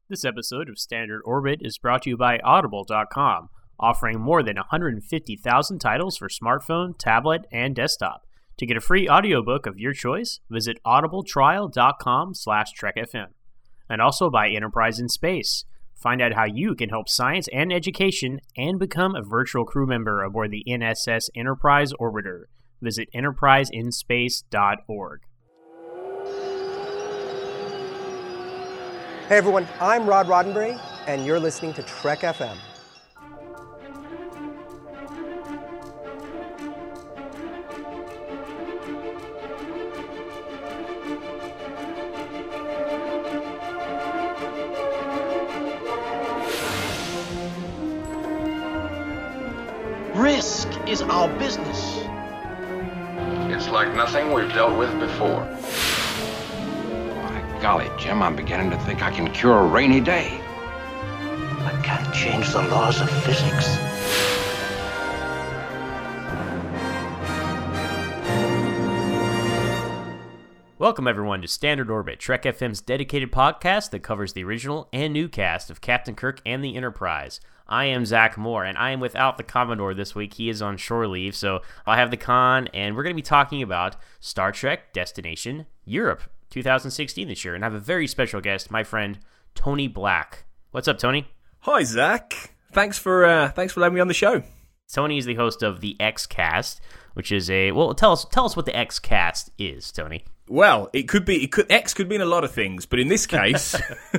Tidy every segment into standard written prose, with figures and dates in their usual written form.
This episode of Standard Orbit is brought to you by Audible.com, offering more than 150,000 titles for smartphone, tablet, and desktop. To get a free audiobook of your choice, visit audibletrial.com/trekfm. And also by Enterprise in Space. Find out how you can help science and education and become a virtual crew member aboard the NSS Enterprise Orbiter. Visit enterpriseinspace.org. Hey everyone, I'm Rod Roddenberry, and you're listening to Trek FM. Risk is our business. It's like nothing we've dealt with before. Golly, Jim, I'm beginning to think I can cure a rainy day. I can't change the laws of physics. Welcome, everyone, to Standard Orbit, Trek FM's dedicated podcast that covers the original and new cast of Captain Kirk and the Enterprise. I am Zach Moore, and I am without the Commodore this week. He is on shore leave, so I have the Con, and we're going to be talking about Star Trek Destination Europe 2016 this year, and I have a very special guest, my friend Tony Black. What's up, Tony? Hi, Zach. Thanks for having me on the show. Tony is the host of the X-Cast, which is tell us what the X-Cast is, Tony. Well, X could mean a lot of things, but in this case,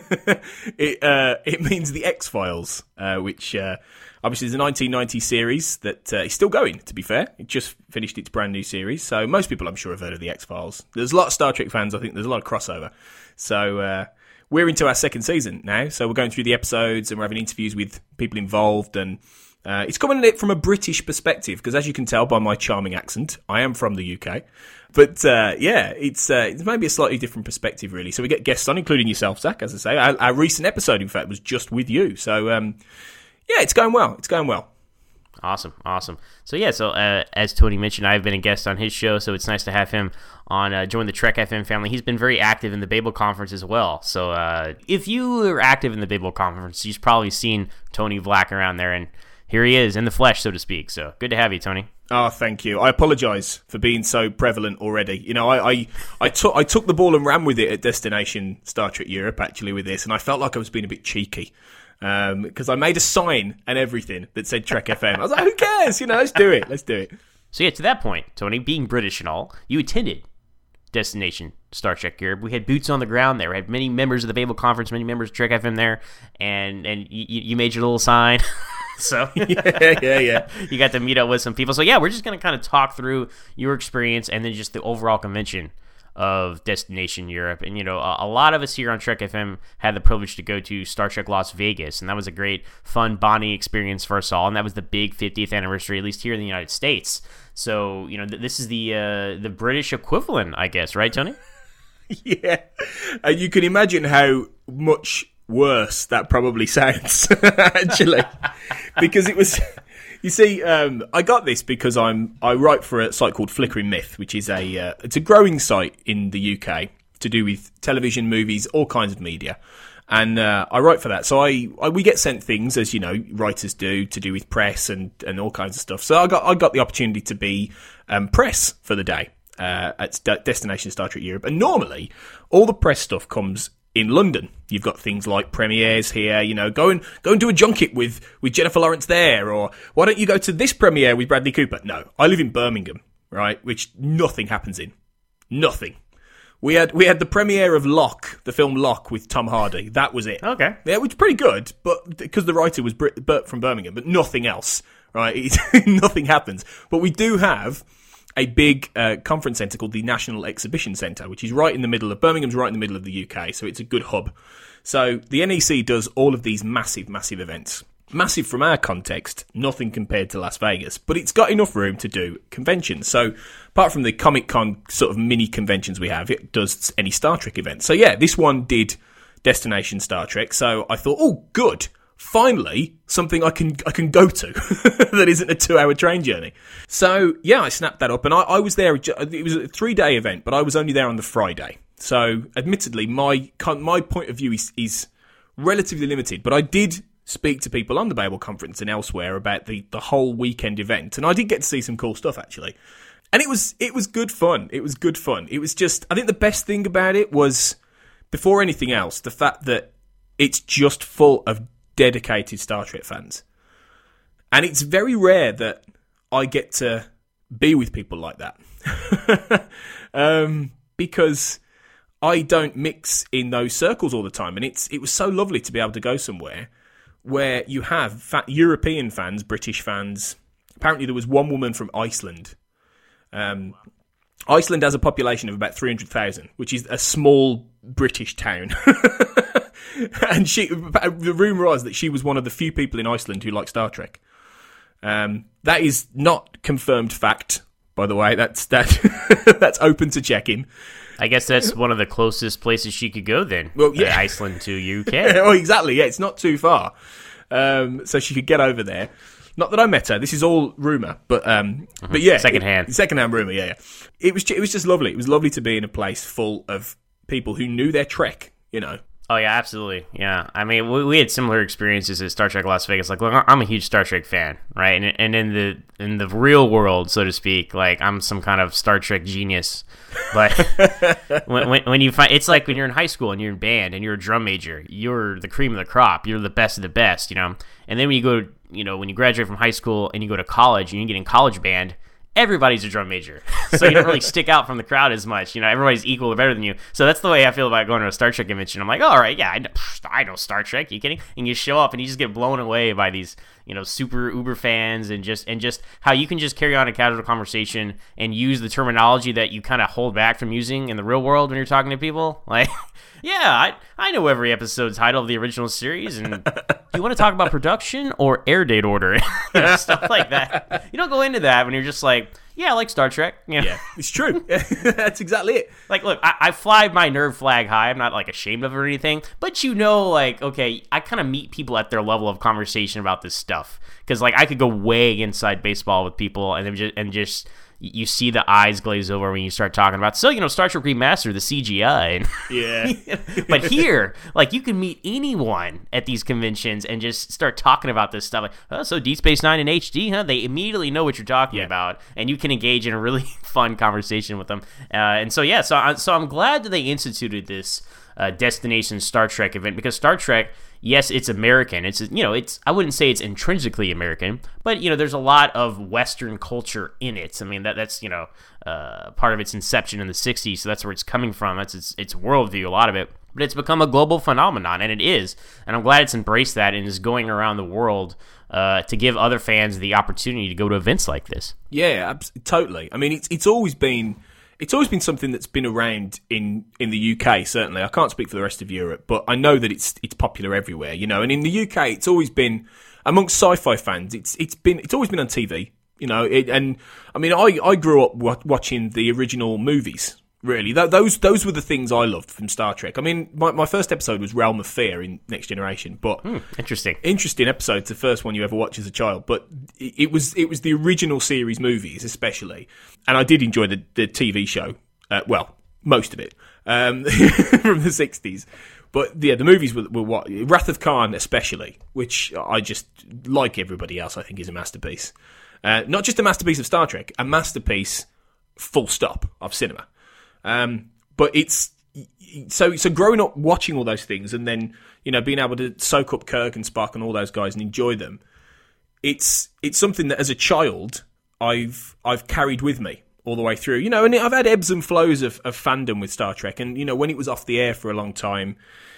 it means the X-Files, which obviously is a 1990 series that is still going, to be fair. It just finished its brand new series, so most people, I'm sure, have heard of the X-Files. There's a lot of Star Trek fans, I think there's a lot of crossover. So we're into our second season now, so we're going through the episodes and we're having interviews with people involved, and it's coming at it from a British perspective, because as you can tell by my charming accent, I am from the UK. But it's maybe a slightly different perspective, really. So we get guests on, including yourself, Zach, as I say. Our recent episode, in fact, was just with you. So, it's going well. It's going well. Awesome. So, as Tony mentioned, I've been a guest on his show, so it's nice to have him on join the Trek FM family. He's been very active in the Babel Conference as well. So if you are active in the Babel Conference, you've probably seen Tony Black around there, and here he is in the flesh, so to speak. So good to have you, Tony. Oh, thank you. I apologise for being so prevalent already. You know, I took the ball and ran with it at Destination Star Trek Europe, actually, with this, and I felt like I was being a bit cheeky. Because I made a sign and everything that said Trek FM. I was like, who cares? You know, let's do it. So yeah, to that point, Tony, being British and all, you attended Destination Star Trek Europe. We had boots on the ground there. We had many members of the Babel Conference, many members of Trek FM there, and you made your little sign. So yeah. You got to meet up with some people. So yeah, we're just going to kind of talk through your experience and then just the overall convention of Destination Europe. And, you know, a lot of us here on Trek FM had the privilege to go to Star Trek Las Vegas, and that was a great, fun bonding experience for us all, and that was the big 50th anniversary, at least here in the United States. So, you know, this is the British equivalent, I guess, right, Tony? Yeah. You can imagine how much worse that probably sounds, actually, because it was... You see, I got this because I write for a site called Flickering Myth, which is it's a growing site in the UK to do with television, movies, all kinds of media, and I write for that. So we get sent things, as you know, writers do, to do with press and all kinds of stuff. So I got the opportunity to be press for the day at Destination Star Trek Europe, and normally all the press stuff comes in London. You've got things like premieres here, you know, go and do a junket with Jennifer Lawrence there, or why don't you go to this premiere with Bradley Cooper? No, I live in Birmingham, right, which nothing happens in. Nothing. We had the premiere of Locke, the film Locke with Tom Hardy. That was it. Okay. Yeah, which is pretty good, but because the writer was from Birmingham, but nothing else, right? Nothing happens. But we do have a big conference centre called the National Exhibition Centre, which is right in the middle of Birmingham's, right in the middle of the UK, so it's a good hub. So the NEC does all of these massive, massive events. Massive from our context, nothing compared to Las Vegas, but it's got enough room to do conventions. So apart from the Comic-Con sort of mini conventions we have, it does any Star Trek events. So yeah, this one did Destination Star Trek, so I thought, oh, good. Finally, something I can go to that isn't a 2-hour train journey. So, yeah, I snapped that up, and I was there. It was a 3-day event, but I was only there on the Friday. So, admittedly, my point of view is relatively limited, but I did speak to people on the Babel conference and elsewhere about the whole weekend event, and I did get to see some cool stuff actually. And it was good fun. It was good fun. It was just, I think the best thing about it was, before anything else, the fact that it's just full of dedicated Star Trek fans. And it's very rare that I get to be with people like that. Because I don't mix in those circles all the time. And it was so lovely to be able to go somewhere where you have European fans, British fans. Apparently there was one woman from Iceland. Iceland has a population of about 300,000, which is a small British town. And the rumour was that she was one of the few people in Iceland who like Star Trek. That is not confirmed fact, by the way. That's open to checking. I guess that's one of the closest places she could go then. Well, yeah. Iceland to UK. Oh, exactly. Yeah, it's not too far. So she could get over there. Not that I met her. This is all rumour, but yeah, secondhand rumour. Yeah. It was just lovely. It was lovely to be in a place full of people who knew their Trek. You know. Oh yeah, absolutely. Yeah, I mean, we had similar experiences at Star Trek Las Vegas. Like, look, I'm a huge Star Trek fan, right? And in the real world, so to speak, like I'm some kind of Star Trek genius. But when you find, it's like when you're in high school and you're in band and you're a drum major, you're the cream of the crop. You're the best of the best, you know. And then when you go, you know, when you graduate from high school and you go to college and you get in college band, everybody's a drum major. So you don't really stick out from the crowd as much. You know, everybody's equal or better than you. So that's the way I feel about going to a Star Trek convention. I'm like, oh, all right, yeah, I know Star Trek. You kidding? And you show up and you just get blown away by these, you know, super uber fans and just how you can just carry on a casual conversation and use the terminology that you kind of hold back from using in the real world when you're talking to people. Like, yeah, I know every episode title of the original series, and do you want to talk about production or air date order? Stuff like that. You don't go into that when you're just like, yeah, I like Star Trek. You know? Yeah, it's true. That's exactly it. Like, look, I fly my nerd flag high. I'm not, like, ashamed of it or anything. But you know, like, okay, I kind of meet people at their level of conversation about this stuff. Because, like, I could go way inside baseball with people and just you see the eyes glaze over when you start talking about, so, you know, Star Trek Remastered, the CGI. Yeah. But here, like, you can meet anyone at these conventions and just start talking about this stuff. Like, oh, so Deep Space Nine in HD, huh? They immediately know what you're talking about, and you can engage in a really fun conversation with them. And so, yeah, so I'm glad that they instituted this Destination Star Trek event, because Star Trek, yes, it's American. It's, you know, I wouldn't say it's intrinsically American, but, you know, there's a lot of Western culture in it. I mean, that's you know, part of its inception in the 60s, so that's where it's coming from. That's its worldview, a lot of it. But it's become a global phenomenon, and it is. And I'm glad it's embraced that and is going around the world to give other fans the opportunity to go to events like this. Yeah, totally. I mean, it's always been something that's been around in the UK, certainly. I can't speak for the rest of Europe, but I know that it's popular everywhere, you know. And in the UK, it's always been, amongst sci-fi fans, it's always been on TV, you know. And I mean, I grew up watching the original movies. Really, those were the things I loved from Star Trek. I mean, my first episode was Realm of Fear in Next Generation, but interesting episode. It's the first one you ever watch as a child, but it was the original series movies, especially, and I did enjoy the TV show. Well, most of it from the 60s, but yeah, the movies were what, Wrath of Khan especially, which I just, like everybody else, I think is a masterpiece. Not just a masterpiece of Star Trek, a masterpiece, full stop, of cinema. But it's so growing up watching all those things, and then, you know, being able to soak up Kirk and Spock and all those guys and enjoy them. It's something that as a child I've carried with me all the way through, you know, and I've had ebbs and flows of fandom with Star Trek, and, you know, when it was off the air for a long time,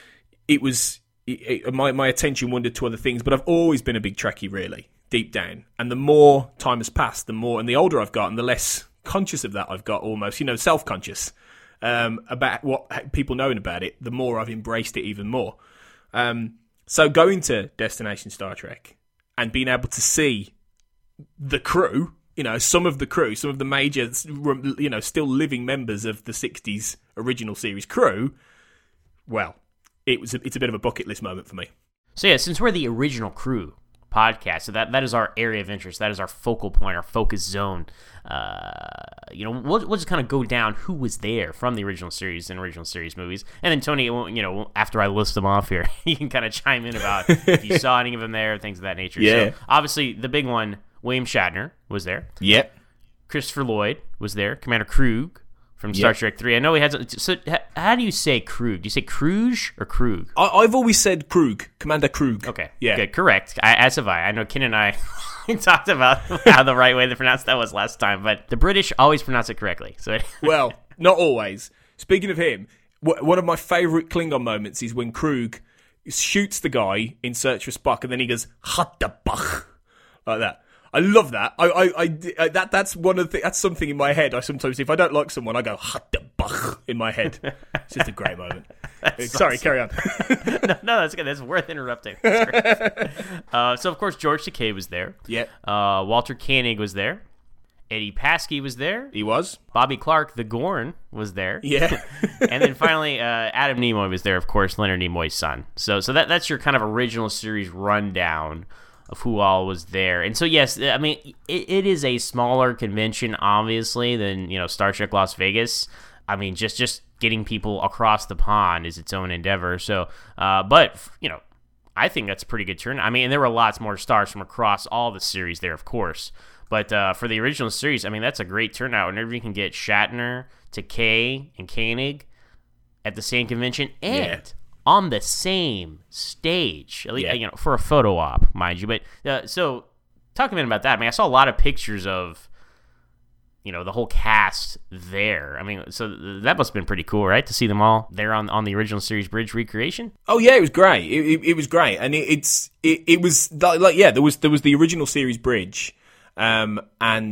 my attention wandered to other things, but I've always been a big Trekkie, really, deep down. And the more time has passed, and the older I've gotten, the less conscious of that I've got, almost, you know, self-conscious about what people knowing about it, the more I've embraced it even more. So going to Destination Star Trek and being able to see the crew, you know, some of the major, you know, still living members of the 60s original series crew, well, it's a bit of a bucket list moment for me. So yeah, since we're the original crew, podcast. So that is our area of interest. That is our focal point, our focus zone. We'll just kind of go down who was there from the original series and original series movies. And then Tony, after I list them off here, you can kind of chime in about if you saw any of them there, things of that nature. Yeah. So obviously the big one, William Shatner was there. Yep. Christopher Lloyd was there. Commander Krug from Star Trek 3. I know he has... So how do you say Krug? Do you say Kruge or Krug? I've always said Krug. Commander Krug. Okay. Yeah. Good. Correct. As have I. I know Ken and I talked about how the right way to pronounce that was last time, but the British always pronounce it correctly. So Well, not always. Speaking of him, one of my favourite Klingon moments is when Krug shoots the guy in Search for Spock, and then he goes, "Hatabach," like that. I love that. That's one of that's something in my head. I sometimes, if I don't like someone, I go "Hatabach" in my head. It's just a great moment. Sorry, carry on. No, that's good. That's worth interrupting. That's great. So of course George Takei was there. Yeah. Walter Koenig was there. Eddie Paskey was there. He was. Bobby Clark, the Gorn, was there. Yeah. And then finally, Adam Nimoy was there, of course, Leonard Nimoy's son. So that's your kind of original series rundown of who all was there. And so, yes, I mean, it is a smaller convention, obviously, than, Star Trek Las Vegas. I mean, just getting people across the pond is its own endeavor. So, but, I think that's a pretty good turnout. I mean, and there were lots more stars from across all the series there, of course. But for the original series, I mean, that's a great turnout. Whenever you can get Shatner, Takei, and Koenig at the same convention and on the same stage, at least, for a photo op, mind you. But so talk a minute about that. I mean, I saw a lot of pictures of, the whole cast there. I mean, so that must have been pretty cool, right? To see them all there on the original series bridge recreation. Oh yeah, it was great. It was great, and it was like there was the original series bridge. And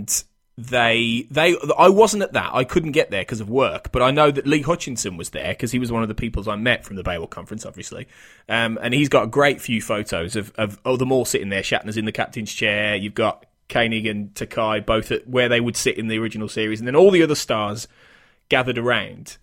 I wasn't at that. I couldn't get there because of work, but I know that Lee Hutchinson was there because he was one of the people I met from the Beowulf conference, obviously. And he's got a great few photos of them all sitting there. Shatner's in the captain's chair. You've got Koenig and Takei both at where they would sit in the original series, and then all the other stars gathered around.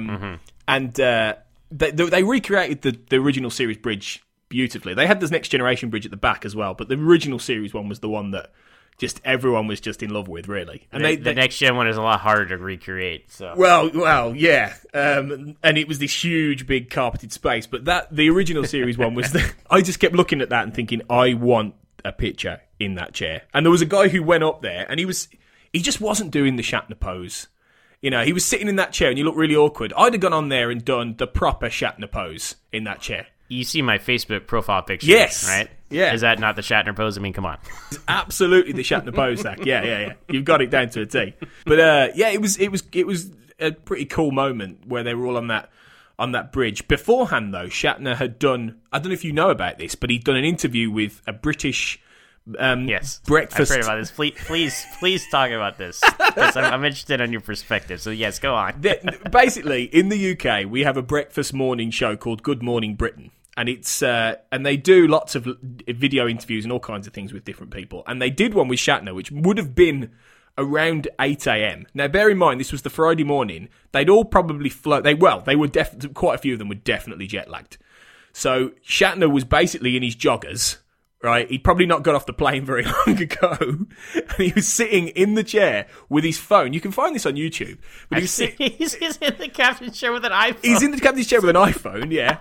And they recreated the original series bridge beautifully. They had this Next Generation bridge at the back as well, but the original series one was the one that just everyone was just in love with, really. And the next gen one is a lot harder to recreate. So well, yeah. And it was this huge, big carpeted space. But the original series one was. I just kept looking at that and thinking, I want a picture in that chair. And there was a guy who went up there, and he just wasn't doing the Shatner pose. He was sitting in that chair, and he looked really awkward. I'd have gone on there and done the proper Shatner pose in that chair. You see my Facebook profile picture, yes, right? Yeah. Is that not the Shatner pose? I mean, come on. It's absolutely the Shatner pose, Zach. Yeah. You've got it down to a T. But it was a pretty cool moment where they were all on that bridge. Beforehand, though, Shatner had done. I don't know if you know about this, but he'd done an interview with a British. Yes, breakfast. I've heard about this. Please talk about this. Because I'm interested in your perspective. So yes, go on. Basically, in the UK, we have a breakfast morning show called Good Morning Britain. And it's and they do lots of video interviews and all kinds of things with different people. And they did one with Shatner, which would have been around 8 a.m. Now, bear in mind, this was the Friday morning. They'd all probably flown. They were quite a few of them were definitely jet lagged. So Shatner was basically in his joggers. Right, he'd probably not got off the plane very long ago, and he was sitting in the chair with his phone. You can find this on YouTube. But he's in the captain's chair with an iPhone. He's in the captain's chair with an iPhone, yeah.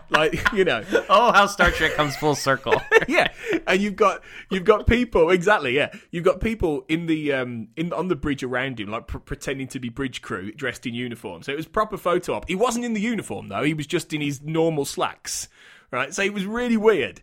Oh, how Star Trek comes full circle. Yeah, and you've got people exactly. Yeah, you've got people in the on the bridge around him, like pretending to be bridge crew dressed in uniform. So it was proper photo op. He wasn't in the uniform though. He was just in his normal slacks. Right, so it was really weird.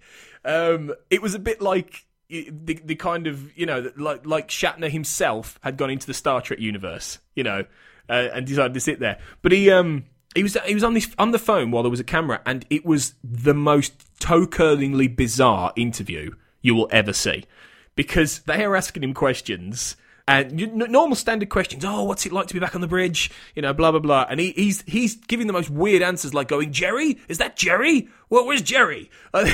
It was a bit like the kind of, like Shatner himself had gone into the Star Trek universe, and decided to sit there. But he was on the phone while there was a camera, and it was the most toe-curlingly bizarre interview you will ever see, because they are asking him questions. And normal standard questions. Oh, what's it like to be back on the bridge? Blah blah blah. And he's giving the most weird answers, like going, "Jerry, is that Jerry? Where's Jerry?"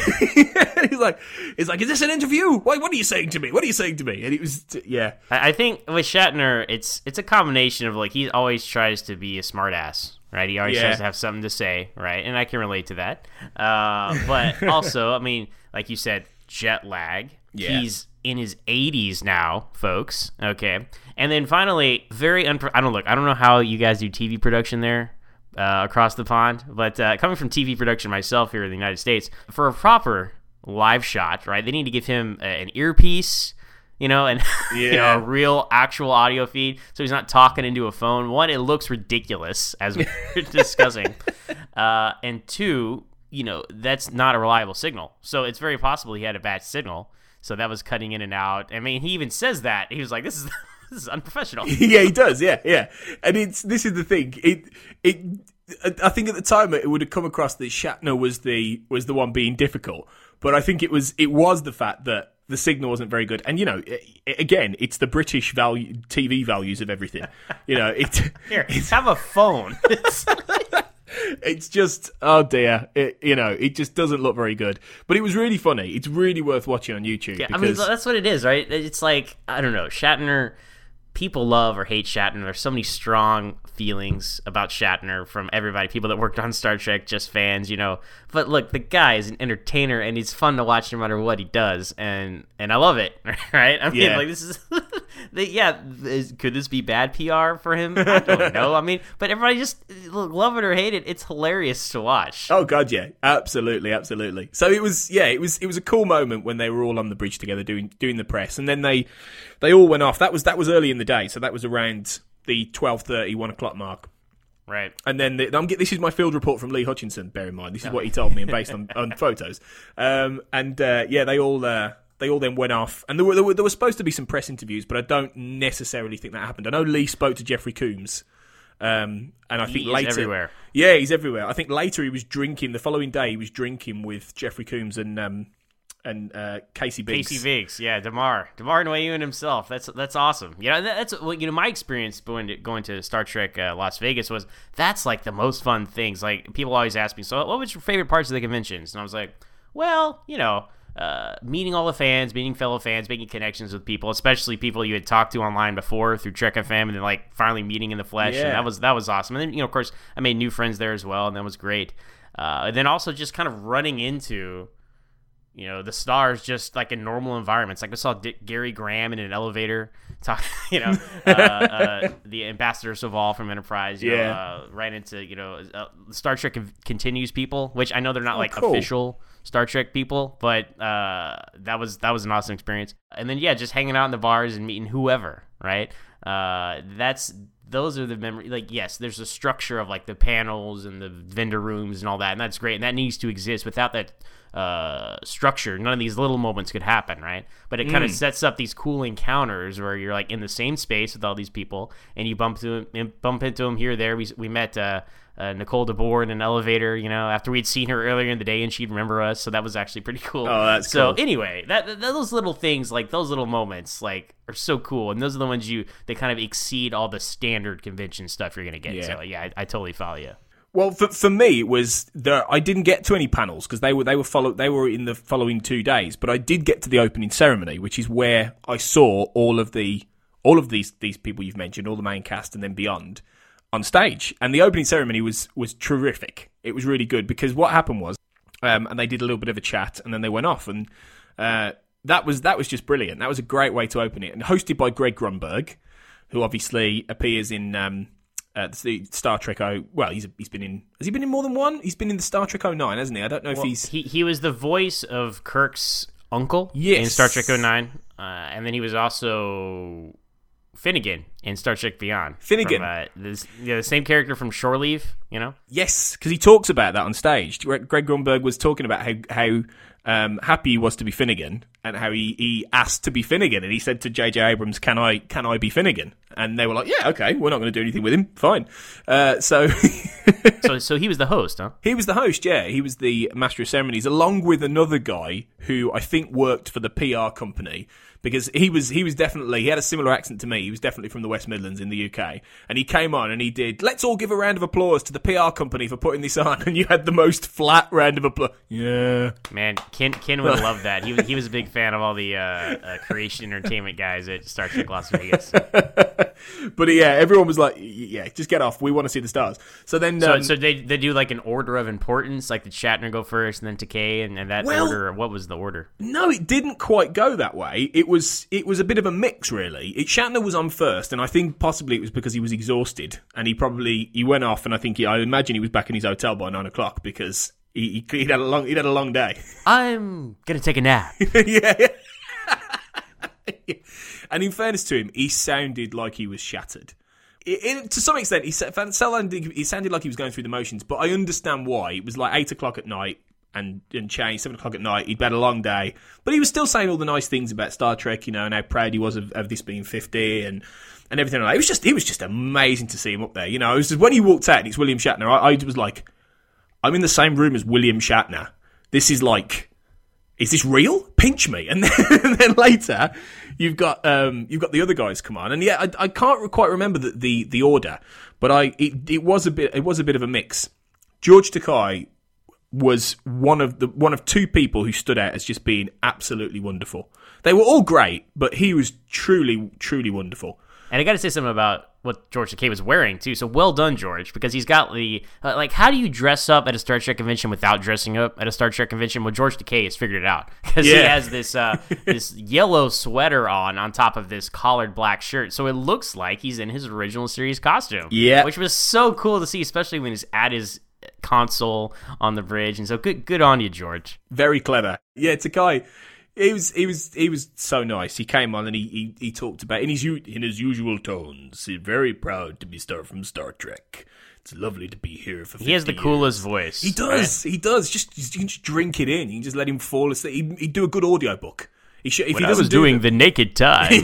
He's like, "Is this an interview? What are you saying to me? What are you saying to me?" And it was, yeah. I think with Shatner, it's a combination of he always tries to be a smartass, right? He always tries to have something to say, right? And I can relate to that. But also, I mean, like you said, jet lag. Yeah. He's in his 80s now, folks. Okay. And then finally, I don't know how you guys do TV production there across the pond, but coming from TV production myself here in the United States, for a proper live shot, right, they need to give him an earpiece, and a real actual audio feed, so he's not talking into a phone. One, it looks ridiculous, as we were discussing. And two, that's not a reliable signal. So it's very possible he had a bad signal, so that was cutting in and out. I mean, he even says that. He was like, this is unprofessional. Yeah, he does. Yeah. And this is the thing. I think at the time it would have come across that Shatner was the one being difficult, but I think it was the fact that the signal wasn't very good. And again, it's the British TV values of everything. Here, have a phone. It's just, oh dear, it just doesn't look very good. But it was really funny. It's really worth watching on YouTube. Yeah, I mean, that's what it is, right? It's like, I don't know, Shatner. People love or hate Shatner. There's so many strong feelings about Shatner from everybody. People that worked on Star Trek, just fans, But look, the guy is an entertainer, and he's fun to watch no matter what he does, and I love it. Right? I mean, like, this is, could this be bad PR for him? I don't know. I mean, but everybody just love it or hate it. It's hilarious to watch. Oh God, yeah, absolutely. So it was a cool moment when they were all on the bridge together doing the press, and then they all went off. That was early in the day, so that was around the 12:30, 1 o'clock mark. Right. And then this is my field report from Lee Hutchinson, bear in mind. This is what he told me, and based on photos. They all then went off. And there were supposed to be some press interviews, but I don't necessarily think that happened. I know Lee spoke to Jeffrey Combs. And I think later... He's everywhere. Yeah, he's everywhere. I think later he was drinking, the following day he was drinking with Jeffrey Combs and Casey Biggs. Casey Biggs, yeah, Damar Nguyen himself. That's awesome. That's my experience going to Star Trek Las Vegas was that's like the most fun things. Like people always ask me, so what was your favorite parts of the conventions? And I was like, well, meeting all the fans, meeting fellow fans, making connections with people, especially people you had talked to online before through Trek FM, and then like finally meeting in the flesh. Yeah. And that was awesome. And then of course I made new friends there as well, and that was great. And then also just kind of running into the stars just like in normal environments. Like I saw Gary Graham in an elevator talk, the Ambassador Soval from Enterprise, right into, Star Trek Continues people, which I know they're not cool. official Star Trek people, but that was an awesome experience. And then, just hanging out in the bars and meeting whoever, right? Those are the memories. Like, yes, there's a structure of like the panels and the vendor rooms and all that, and that's great, and that needs to exist. Without that structure, none of these little moments could happen, right? But it kind of sets up these cool encounters where you're like in the same space with all these people, and you bump into them here or there. We met Nicole DeBoer in an elevator, after we'd seen her earlier in the day, and she'd remember us, so that was actually pretty cool. Oh, that's cool. So anyway, those little things, like those little moments, like are so cool, and those are the ones they kind of exceed all the standard convention stuff you're gonna get. Yeah. So I totally follow you. Well, for me, it was I didn't get to any panels because they were in the following 2 days, but I did get to the opening ceremony, which is where I saw all of these people you've mentioned, all the main cast and then beyond, on stage. And the opening ceremony was terrific. It was really good because what happened was, and they did a little bit of a chat and then they went off, and that was just brilliant. That was a great way to open it, and hosted by Greg Grunberg, who obviously appears in the Star Trek he's been in. Has he been in more than one? He's been in the Star Trek 09, hasn't he? I don't know if he's. He was the voice of Kirk's uncle in Star Trek 09, and then he was also Finnegan in Star Trek Beyond. Finnegan, the same character from Shore Leave, Yes, because he talks about that on stage. Greg Grunberg was talking about how happy he was to be Finnegan, and how he asked to be Finnegan, and he said to J.J. Abrams, "Can I be Finnegan?" And they were like, "Yeah, okay, we're not going to do anything with him. Fine." So he was the host, huh? He was the host, yeah. He was the master of ceremonies, along with another guy who I think worked for the PR company, because he had a similar accent to me. He was definitely from the West Midlands in the UK, and he came on and he did, "Let's all give a round of applause to the PR company for putting this on," and you had the most flat round of applause. Yeah, man, Ken would love that. He was a big fan of all the Creation Entertainment guys at Star Trek Las Vegas. But yeah, everyone was like, yeah, just get off. We want to see the stars. So then, so they do like an order of importance, like the Shatner go first, and then Takei, and that order. Or what was the order? No, it didn't quite go that way. It was a bit of a mix, really. Shatner was on first, and I think possibly it was because he was exhausted, and he went off, and I imagine he was back in his hotel by 9:00 because he'd had a long day. I'm gonna take a nap. Yeah. And in fairness to him, he sounded like he was shattered. To some extent, he sounded like he was going through the motions, but I understand why. It was like 8:00 at night and changed 7:00 at night. He'd had a long day, but he was still saying all the nice things about Star Trek, and how proud he was of this being 50 and everything like that. It was just amazing to see him up there. It was just, when he walked out and it's William Shatner, I was like, I'm in the same room as William Shatner. This is like, is this real? Pinch me. And then later, you've got the other guys come on, and yeah, I can't quite remember the order, but it was a bit of a mix. George Takei was one of two people who stood out as just being absolutely wonderful. They were all great, but he was truly, truly wonderful. And I got to say something about what George Takei was wearing, too. So well done, George, because he's got the... how do you dress up at a Star Trek convention without dressing up at a Star Trek convention? Well, George Takei has figured it out. Because he has this this yellow sweater on top of this collared black shirt. So it looks like he's in his original series costume. Yeah. Which was so cool to see, especially when he's at his console on the bridge. And so good on you, George. Very clever. Yeah, Takei... He was so nice. He came on and he talked about in his usual tones. He's very proud to be from Star Trek. It's lovely to be here for 50 He has the coolest voice. He does. Right? He does. You can just drink it in. You can just let him fall asleep. He'd do a good audiobook. I was doing The Naked Time.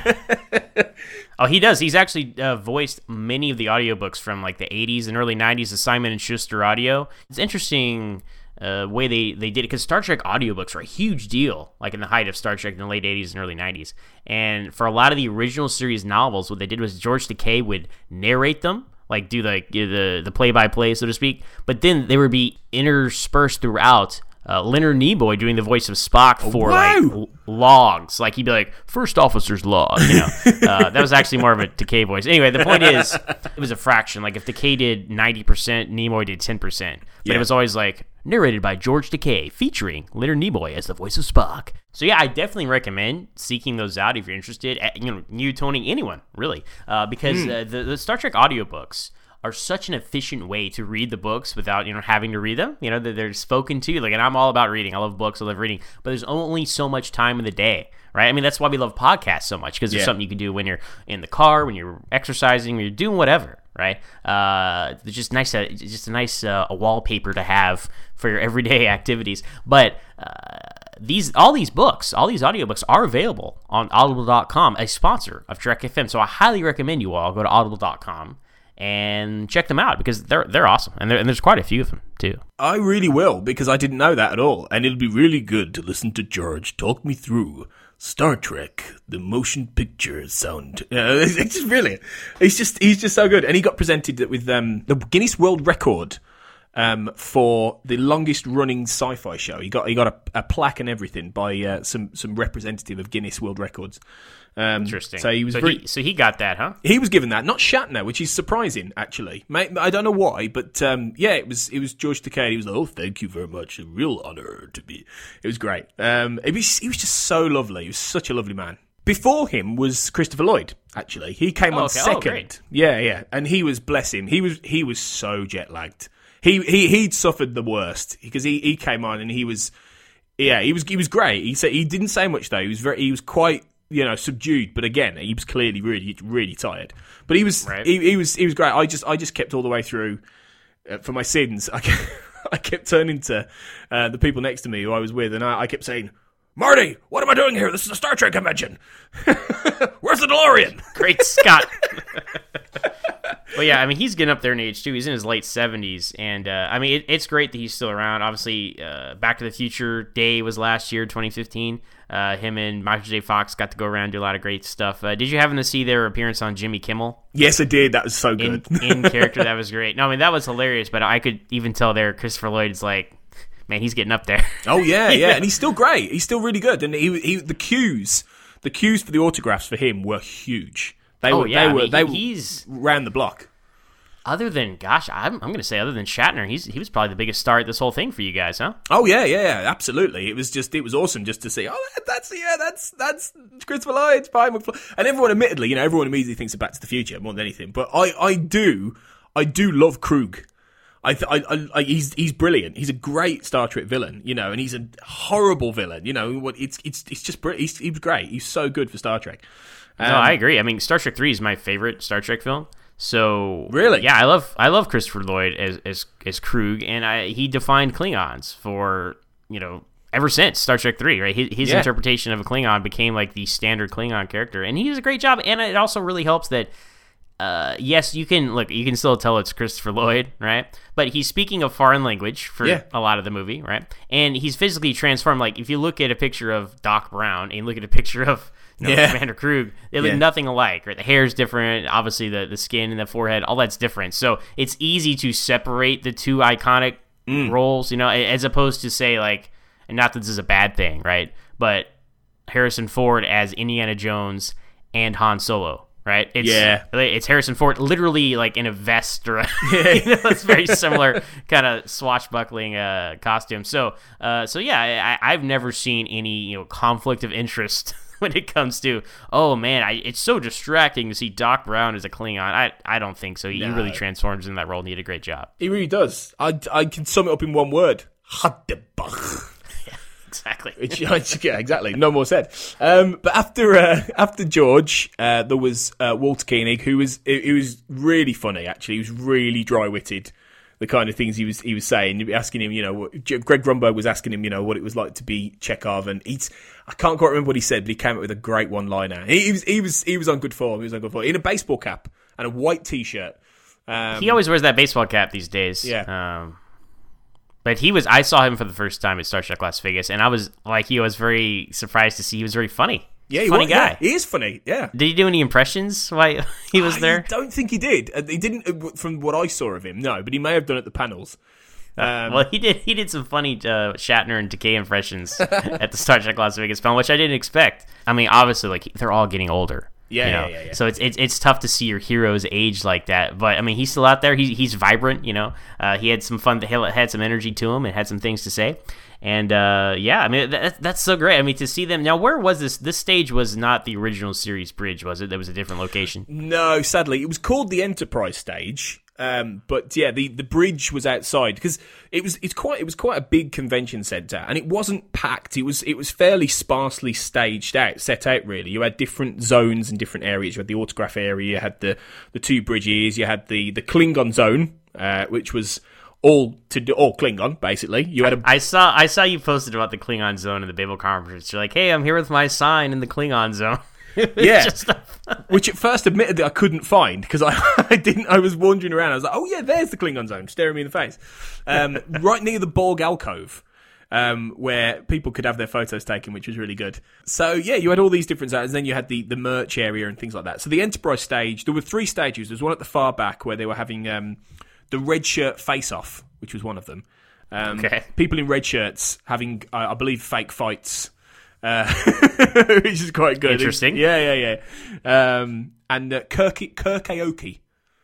Oh, he does. He's actually voiced many of the audiobooks from like the 80s and early 90s, the Simon & Schuster audio. It's interesting... way they did it, because Star Trek audiobooks are a huge deal, like in the height of Star Trek in the late 80s and early 90s. And for a lot of the original series novels, what they did was George Takei would narrate them, like do the play-by-play, so to speak, but then they would be interspersed throughout Leonard Nimoy doing the voice of Spock for like logs. Like he'd be like, "First officer's log," that was actually more of a Takei voice. Anyway, the point is, it was a fraction. Like if Takei did 90%, Nimoy did 10%. But it was always like narrated by George Takei, featuring Leonard Nimoy as the voice of Spock. So yeah, I definitely recommend seeking those out if you're interested. You, Tony, anyone really, because the Star Trek audiobooks are such an efficient way to read the books without having to read them. They're spoken to. And I'm all about reading. I love books. I love reading. But there's only so much time in the day, right? I mean, that's why we love podcasts so much, because there's something you can do when you're in the car, when you're exercising, when you're doing whatever, right? It's just nice. Just a nice wallpaper to have for your everyday activities. But all these audiobooks are available on Audible.com, a sponsor of Trek FM. So I highly recommend you all go to Audible.com and check them out, because they're awesome, and there's quite a few of them too. I really will, because I didn't know that at all, and it'll be really good to listen to George talk me through Star Trek, the motion picture sound. It's just brilliant. He's just so good, and he got presented with the Guinness World Record for the longest running sci-fi show. He got a plaque and everything by some representative of Guinness World Records. Interesting. So he got that, huh? He was given that, not Shatner, which is surprising actually. I don't know why, but it was George Takei. He was like, "Oh, thank you very much. A real honor to be." It was great. He was just so lovely. He was such a lovely man. Before him was Christopher Lloyd. Actually, he came on second. Great. Yeah, and he was, bless him. He was so jet lagged. He'd suffered the worst, because he came on and he was great. He said he didn't say much though. He was quite subdued, but again, he was clearly really, really tired. But he was he was great. I just kept all the way through. For my sins, I kept turning to the people next to me who I was with, and I kept saying, "Marty, what am I doing here? This is a Star Trek convention. Where's the DeLorean?" Great Scott. Well, yeah, I mean, he's getting up there in age, too. He's in his late 70s, and, it's great that he's still around. Obviously, Back to the Future Day was last year, 2015. Him and Michael J. Fox got to go around and do a lot of great stuff. Did you happen to see their appearance on Jimmy Kimmel? Yes, I did. That was so good. In character, that was great. No, I mean, that was hilarious, but I could even tell there Christopher Lloyd's like, man, he's getting up there. Oh, yeah, and he's still great. He's still really good. And the queues for the autographs for him were huge. He's round the block. Other than, gosh, I'm going to say other than Shatner, he was probably the biggest star at this whole thing for you guys, huh? Oh yeah, absolutely. It was awesome just to see. Oh, that's Christopher Lloyd, Brian McFly, and everyone immediately thinks of Back to the Future more than anything. But I do love Krug. He's brilliant. He's a great Star Trek villain, and he's a horrible villain. It's just brilliant. He was great. He's so good for Star Trek. No, I agree. I mean, Star Trek 3 is my favorite Star Trek film. So really, yeah, I love Christopher Lloyd as Krug, and he defined Klingons for ever since Star Trek 3, right? His interpretation of a Klingon became like the standard Klingon character, and he does a great job. And it also really helps that yes, you can still tell it's Christopher Lloyd, right? But he's speaking a foreign language for a lot of the movie, right? And he's physically transformed. Like if you look at a picture of Doc Brown and look at a picture of Commander Krug, they look nothing alike, right? The hair's different, obviously the skin and the forehead, all that's different. So it's easy to separate the two iconic roles, as opposed to say like, and not that this is a bad thing, right? But Harrison Ford as Indiana Jones and Han Solo, right? It's Harrison Ford literally like in a vest or it's very similar kind of swashbuckling costume. So I've never seen any conflict of interest when it comes to, oh man, it's so distracting to see Doc Brown as a Klingon. I don't think so. He really transforms in that role and he did a great job. He really does. I can sum it up in one word. Hattebach. Exactly. Yeah, exactly. No more said. But after George, there was Walter Koenig, who was really funny. Actually, he was really dry-witted. The kind of things he was saying, asking him, Greg Grunberg was asking him, what it was like to be Chekhov, and I can't quite remember what he said, but he came up with a great one-liner. He was on good form. He was on good form in a baseball cap and a white T-shirt. He always wears that baseball cap these days. Yeah. But I saw him for the first time at Star Trek Las Vegas, and I was very surprised to see he was very funny. Yeah, funny guy. Yeah, he is funny. Yeah. Did he do any impressions while he was there? I don't think he did. He didn't, from what I saw of him. No, but he may have done at the panels. Well, he did some funny Shatner and Takei impressions at the Star Trek Las Vegas film, which I didn't expect. I mean, obviously, like they're all getting older. Yeah. So it's tough to see your heroes age like that. But I mean, he's still out there. He's vibrant. He had some fun. He had some energy to him and had some things to say. And I mean that's so great. I mean to see them now. Where was this? This stage was not the original series bridge, was it? There was a different location. No, sadly, it was called the Enterprise stage. But yeah, the bridge was outside because it was quite a big convention center, and it wasn't packed. It was fairly sparsely set out really. You had different zones and different areas. You had the autograph area, you had the two bridges, you had the Klingon zone, which was all Klingon basically. You had I saw you posted about the Klingon zone in the Babel conference. You're like, hey, I'm here with my sign in the Klingon zone. Yeah, which at first admittedly I couldn't find because I was wandering around. I was like, oh yeah, there's the Klingon zone staring me in the face, right near the Borg alcove, where people could have their photos taken, which was really good. So yeah, you had all these different zones, and then you had the merch area and things like that. So the Enterprise stage, there were 3 stages. There was one at the far back where they were having the red shirt face off, which was one of them. People in red shirts having, I believe, fake fights. Which is quite good. Interesting. Yeah. And karaoke.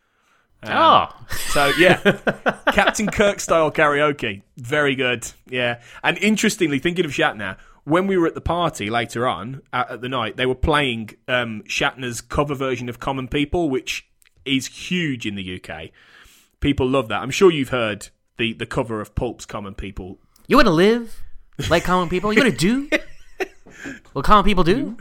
So yeah, Captain Kirk style karaoke, very good. Yeah, and interestingly, thinking of Shatner, when we were at the party later on at the night, they were playing Shatner's cover version of Common People, which is huge in the UK. People love that. I'm sure you've heard the cover of Pulp's Common People. You want to live like common people? You want to do what common people do?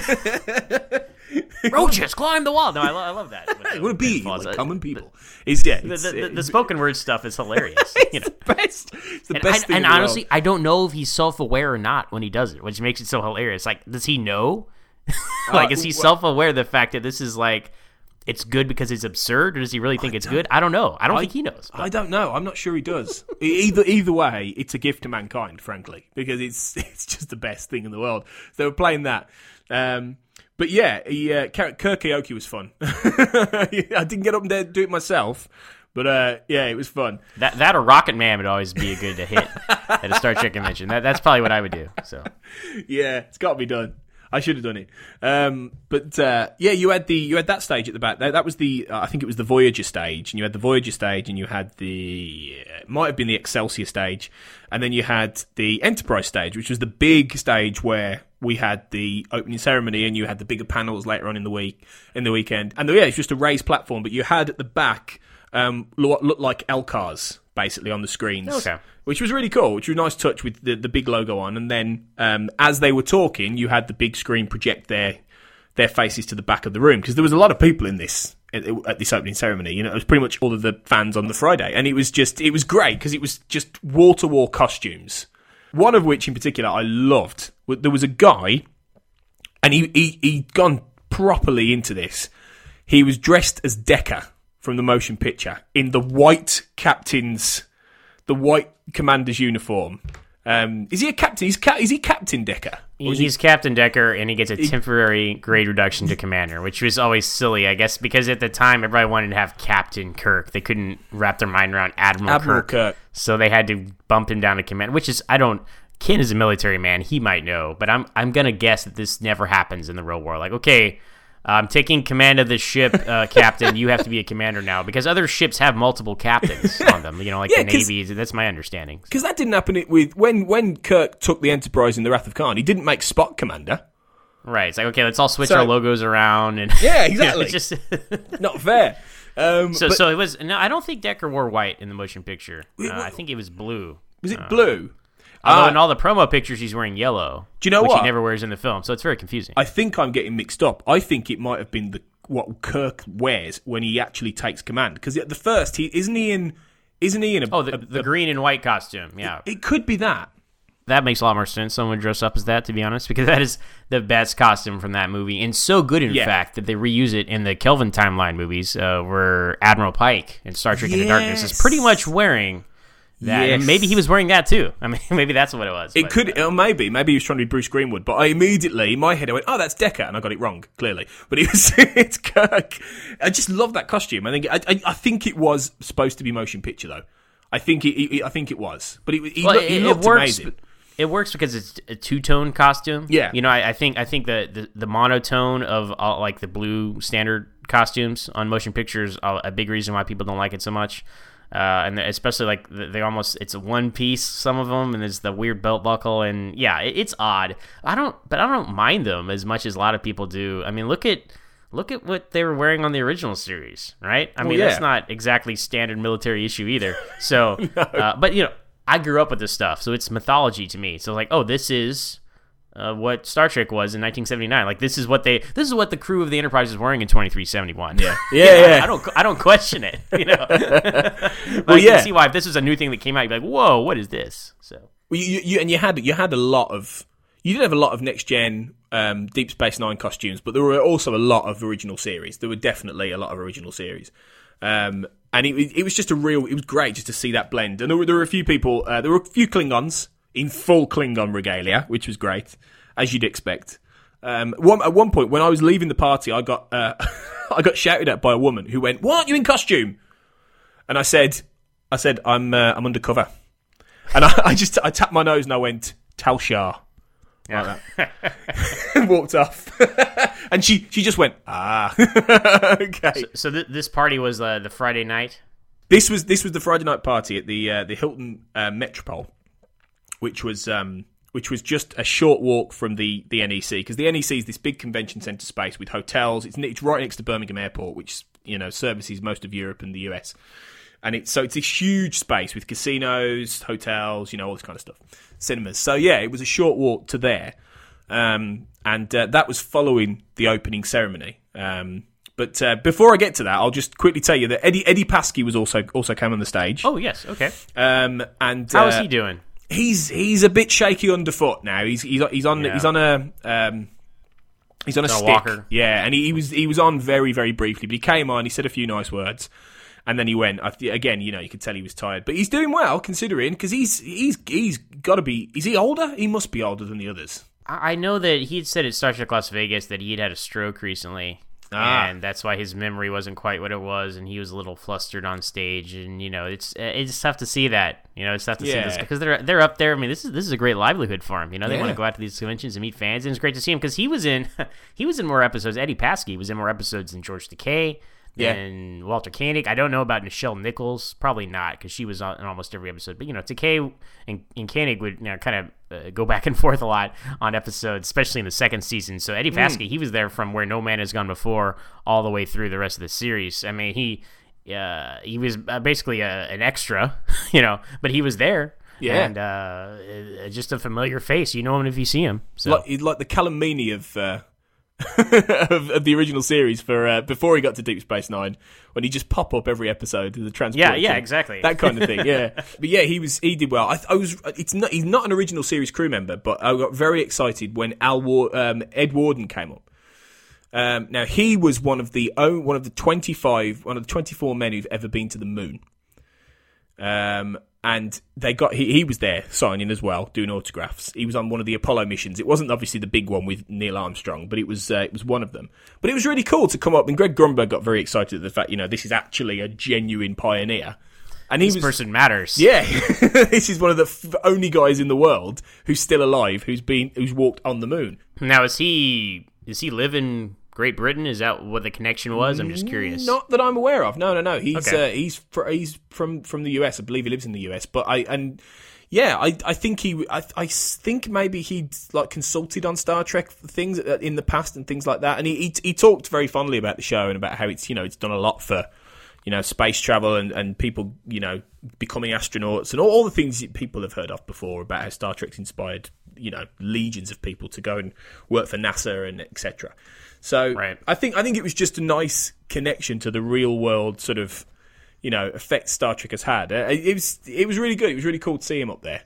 Roaches climb the wall. No, I love that. It would be like common people. The spoken word stuff is hilarious. It's the best. It's the best thing. And honestly, world. I don't know if he's self-aware or not when he does it, which makes it so hilarious. Like, does he know? Is he self-aware of the fact that this is like it's good because it's absurd, or does he really think it's good? I don't know. I don't think he knows. But I don't know. I'm not sure he does. Either way, it's a gift to mankind, frankly, because it's just the best thing in the world. So they were playing that. But yeah, karaoke was fun. I didn't get up and do it myself, but yeah, it was fun. That or Rocket Man would always be a good hit at a Star Trek convention. That's probably what I would do. So yeah, it's got to be done. I should have done it. Yeah, you had that stage at the back. That was the I think it was the Voyager stage, and you had the Voyager stage, and you had the it might have been the Excelsior stage, and then you had the Enterprise stage, which was the big stage where we had the opening ceremony, and you had the bigger panels later on in the weekend. And it's just a raised platform, but you had at the back what looked like LCARs basically on the screens. Okay. Which was really cool, which was a nice touch with the big logo on. And then as they were talking, you had the big screen project their faces to the back of the room, because there was a lot of people in this at this opening ceremony. You know, it was pretty much all of the fans on the Friday. And it was great because it was just wall-to-wall costumes. One of which in particular I loved. There was a guy, and he'd gone properly into this. He was dressed as Decker from the motion picture in the white commander's uniform. Is he a captain? Is he Captain Decker? He's Captain Decker, and he gets a temporary grade reduction to Commander, which was always silly, I guess, because at the time everybody wanted to have Captain Kirk. They couldn't wrap their mind around Admiral Kirk, so they had to bump him down to Commander. Which is, Ken is a military man; he might know, but I'm gonna guess that this never happens in the real world. Like, okay, I'm taking command of this ship, Captain. You have to be a commander now, because other ships have multiple captains on them. You know, like the Navy. That's my understanding. Because that didn't happen with when Kirk took the Enterprise in the Wrath of Khan. He didn't make Spock commander. Right. It's like, okay, let's all switch our logos around. And yeah, exactly. It's just not fair. So it was. No, I don't think Decker wore white in the motion picture. I think it was blue. Was it blue? Although in all the promo pictures, he's wearing yellow. Do you know which what? he never wears in the film, so it's very confusing. I think I'm getting mixed up. I think it might have been what Kirk wears when he actually takes command. Because at the first, isn't he in the green and white costume? Yeah, it could be that. That makes a lot more sense. Someone dress up as that, to be honest, because that is the best costume from that movie, and so good, in fact, that they reuse it in the Kelvin timeline movies, where Admiral Pike in Star Trek Into Darkness is pretty much wearing that. And maybe he was wearing that too. I mean, maybe that's what it was. Maybe he was trying to be Bruce Greenwood. But I immediately, in my head, I went, "Oh, that's Decker," and I got it wrong, clearly. But it's Kirk. I just love that costume. I think it was supposed to be motion picture though. I think it was, but he looked amazing. It works because it's a two-tone costume. Yeah, you know, I think the monotone of like the blue standard costumes on motion pictures are a big reason why people don't like it so much. And especially like it's a one piece, some of them, and there's the weird belt buckle, and yeah, it's odd. I don't mind them as much as a lot of people do. I mean, look at what they were wearing on the original series, right? I mean, that's not exactly standard military issue either. So, no. But you know, I grew up with this stuff, so it's mythology to me. So like, oh, this is what Star Trek was in 1979. Like this is what the crew of the Enterprise was wearing in 2371. Yeah. I don't question it. You know. Well, I can see why if this was a new thing that came out, you'd be like, whoa, what is this? So you had a lot of. You did have a lot of next gen Deep Space Nine costumes, but there were also a lot of original series. There were definitely a lot of original series. And it was just it was great just to see that blend. And there were a few people, there were a few Klingons in full Klingon regalia, which was great, as you'd expect. At one point, when I was leaving the party, I got shouted at by a woman who went, "Why aren't you in costume?" And I said, I'm undercover. And I tapped my nose and I went, "Tal Shar." Like that. And walked off. And she just went, okay. So this party was the Friday night? This was the Friday night party at the Hilton Metropole, which was just a short walk from the NEC, because the NEC is this big convention centre space with hotels. It's right next to Birmingham Airport, which services most of Europe and the US. And it's this huge space with casinos, hotels, all this kind of stuff, cinemas. So yeah, it was a short walk to there, and that was following the opening ceremony. But before I get to that, I'll just quickly tell you that Eddie Paskey was also came on the stage. Oh yes, okay. And how is he doing? He's a bit shaky underfoot now. He's on a stick. Walker. Yeah, and he was on very, very briefly, but he came on. He said a few nice words. And then he went. Again, you could tell he was tired, but he's doing well considering, because he's got to be. Is he older? He must be older than the others. I know that he'd said at Star Trek Las Vegas that he'd had a stroke recently. And that's why his memory wasn't quite what it was, and he was a little flustered on stage. And it's tough to see that. It's tough to see this because they're up there. I mean, this is a great livelihood for him. They want to go out to these conventions and meet fans, and it's great to see him because he was in more episodes. Eddie Paskey was in more episodes than George Takei. And Walter Koenig. I don't know about Nichelle Nichols. Probably not, because she was on in almost every episode. But, Takei and Koenig would kind of go back and forth a lot on episodes, especially in the second season. So Eddie Paskey, he was there from Where No Man Has Gone Before all the way through the rest of the series. I mean, he was basically an extra, but he was there. Yeah. And just a familiar face. You know him if you see him. So. Like the Callum Meaney of of the original series for before he got to Deep Space Nine, when he just pop up every episode of the transport. Yeah, exactly. That kind of thing. Yeah, but yeah, he did well. He's not an original series crew member, but I got very excited when Ed Warden came up. Now he was one of the 24 men who've ever been to the moon. And he was there signing as well, doing autographs. He was on one of the Apollo missions. It wasn't obviously the big one with Neil Armstrong, but it was one of them. But it was really cool to come up, and Greg Grunberg got very excited at the fact, this is actually a genuine pioneer. And this person matters. Yeah, this is one of the only guys in the world who's still alive, who's walked on the moon. Now, does he live in Great Britain? Is that what the connection was? I'm just curious. Not that I'm aware of. No. He's from the US. I believe he lives in the US. But I think maybe he'd consulted on Star Trek things in the past and things like that. And he talked very fondly about the show and about how it's done a lot for space travel and people becoming astronauts and all the things that people have heard of before about how Star Trek's inspired legions of people to go and work for NASA and etc. So right. I think it was just a nice connection to the real world sort of effect Star Trek has had. It was really good. It was really cool to see him up there.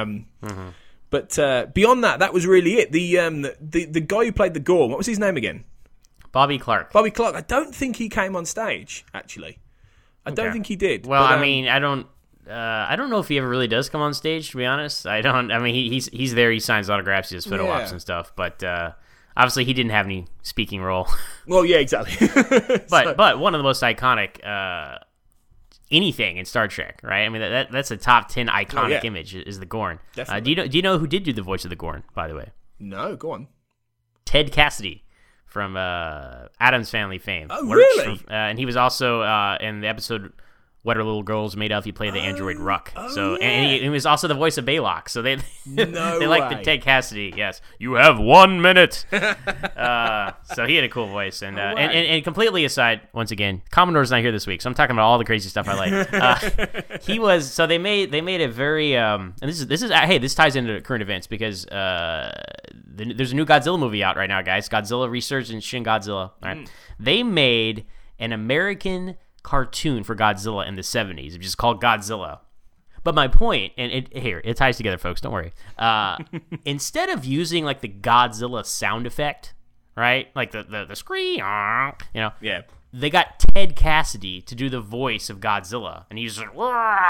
But beyond that was really it. The guy who played the Gorn, what was his name again? Bobby Clark. I don't think he came on stage actually. I don't think he did. Well, but, I don't know if he ever really does come on stage, to be honest. I mean, he's there. He signs autographs, he does photo ops and stuff. But obviously, he didn't have any speaking role. Well, yeah, exactly. but one of the most iconic anything in Star Trek, right? I mean, that's a top 10 iconic image is the Gorn. Do you know who did do the voice of the Gorn? By the way, no. Go on. Ted Cassidy from Addams Family fame. Oh, really? And he was also in the episode What Are Little Girls Made Of? He played the android Ruck. And he was also the voice of Baylock. So they liked the Ted Cassidy. Yes, you have 1 minute. So he had a cool voice. And completely aside, once again, Commodore's not here this week, so I'm talking about all the crazy stuff I like. He was. So they made a very and this ties into current events because there's a new Godzilla movie out right now, guys. Godzilla Resurgence, Shin Godzilla. All right. They made an American cartoon for Godzilla in the 70s. It was just called Godzilla. But my point, and it ties together, folks, don't worry. Instead of using like the Godzilla sound effect, right? Like the scream, Yeah. They got Ted Cassidy to do the voice of Godzilla, and he's like,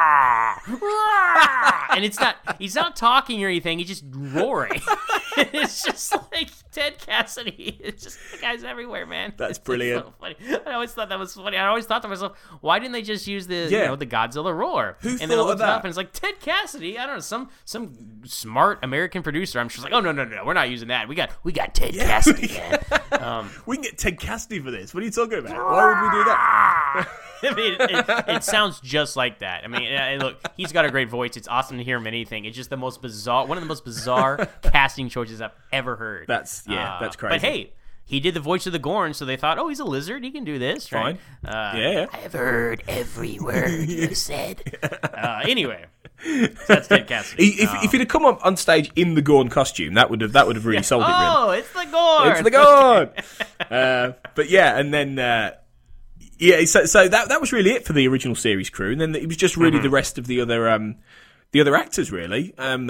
and he's not talking or anything, he's just roaring. It's just like Ted Cassidy. It's just, the guy's everywhere, man. That's brilliant. So funny. I always thought that was funny. I always thought to myself, why didn't they just use the Godzilla roar? Who and thought then I looked of it that? up, and it's like Ted Cassidy. I don't know, some smart American producer. I'm just like, oh no, we're not using that. We got Ted Cassidy, man. We can get Ted Cassidy for this. What are you talking about? Why would we do that? I mean, it sounds just like that. I mean, look, he's got a great voice. It's awesome to hear him in anything. It's just one of the most bizarre casting choices I've ever heard. That's crazy. But hey, he did the voice of the Gorn, so they thought, oh, he's a lizard. He can do this. Right? Fine. I've heard every word you said. Anyway, so that's Ted Cassidy. If he'd have come up on stage in the Gorn costume, that would have really sold it. Oh, really. It's the Gorn. It's the Gorn. But yeah, and then. So that was really it for the original series crew, and then it was just really the rest of the other actors, really. One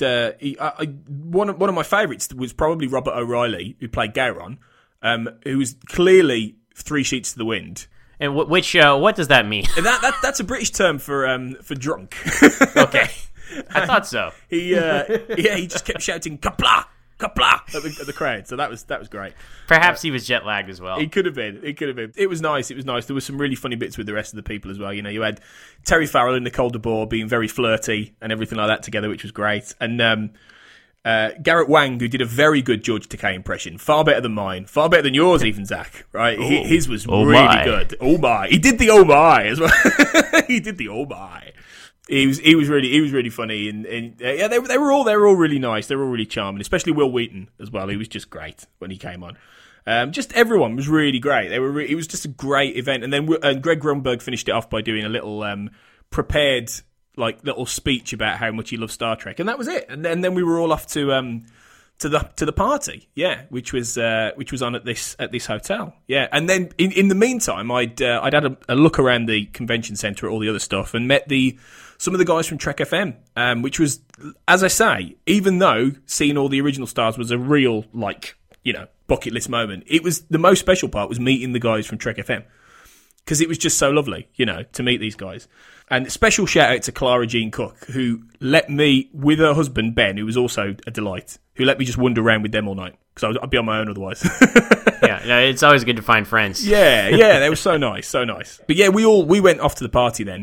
of my favourites was probably Robert O'Reilly, who played Gowron, who was clearly 3 sheets to the wind. And what does that mean? That's a British term for drunk. Okay, I thought so. He just kept shouting "Kapla." kapla at the crowd. So that was great. Perhaps he was jet lagged as well. It could have been. It was nice. There were some really funny bits with the rest of the people as well. You know, you had Terry Farrell and Nicole DeBoer being very flirty and everything like that together, which was great. And Garrett Wang, who did a very good George Takei impression, far better than mine, far better than yours even, Zach, right? His was really good. Oh my. He did the oh my as well. He did the oh my. He was really funny, and yeah, they were all really nice. They were all really charming, especially Will Wheaton as well. He was just great when he came on. Just everyone was really great. It was just a great event, and then Greg Grunberg finished it off by doing a little prepared little speech about how much he loves Star Trek, and that was it. And then we were all off to the party, yeah, which was on at this hotel, yeah. And then in the meantime, I'd had a look around the convention center at all the other stuff and met some of the guys from Trek FM, which was, as I say, even though seeing all the original stars was a real bucket list moment, it was the most special part was meeting the guys from Trek FM, because it was just so lovely, to meet these guys. And special shout out to Clara Jean Cook, who let me, with her husband Ben, who was also a delight, who let me just wander around with them all night, because I'd be on my own otherwise. Yeah, no, it's always good to find friends. Yeah, they were so nice, so nice. But yeah, we went off to the party then,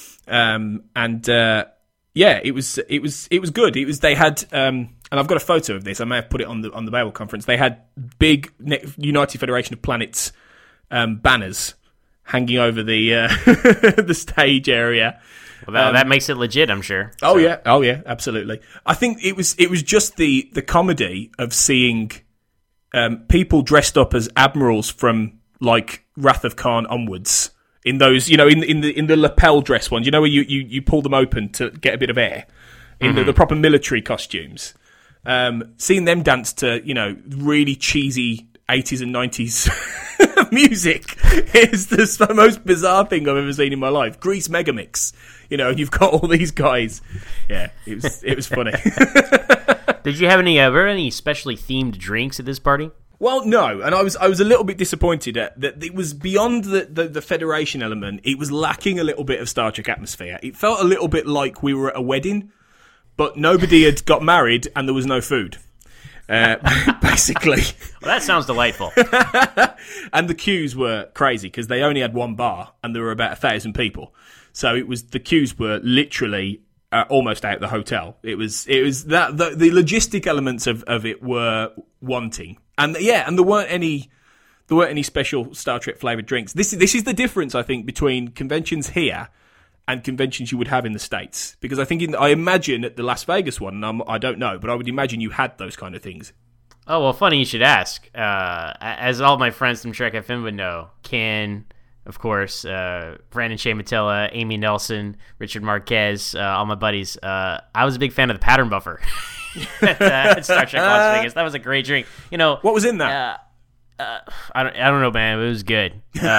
yeah, it was good. They had, and I've got a photo of this. I may have put it on the Babel conference. They had big United Federation of Planets banners hanging over the the stage area. Well, that makes it legit, I'm sure. Oh yeah, absolutely. I think it was just the comedy of seeing people dressed up as admirals from Wrath of Khan onwards. In those, in the lapel dress ones, where you pull them open to get a bit of air, in the proper military costumes. Seeing them dance to, really cheesy 80s and 90s music is the most bizarre thing I've ever seen in my life. Grease Megamix, you've got all these guys. Yeah, it was funny. Did you have any specially themed drinks at this party? Well, no, and I was a little bit disappointed that it was beyond the Federation element. It was lacking a little bit of Star Trek atmosphere. It felt a little bit like we were at a wedding, but nobody had got married and there was no food. Basically. Well, that sounds delightful. And the queues were crazy because they only had one bar and there were about 1,000 people. So the queues were literally almost out the hotel. It was that the logistic elements of it were wanting. And and there weren't any special Star Trek flavored drinks. This is the difference, I think, between conventions here and conventions you would have in the States. Because I think I imagine at the Las Vegas one, and I don't know, but I would imagine you had those kind of things. Oh, well, funny you should ask. As all my friends from Trek FM would know, Ken, of course, Brandon Shea Matilla, Amy Nelson, Richard Marquez, all my buddies. I was a big fan of the Pattern Buffer. At Star Trek Las Vegas. That was a great drink. What was in that? I don't know, man. It was good.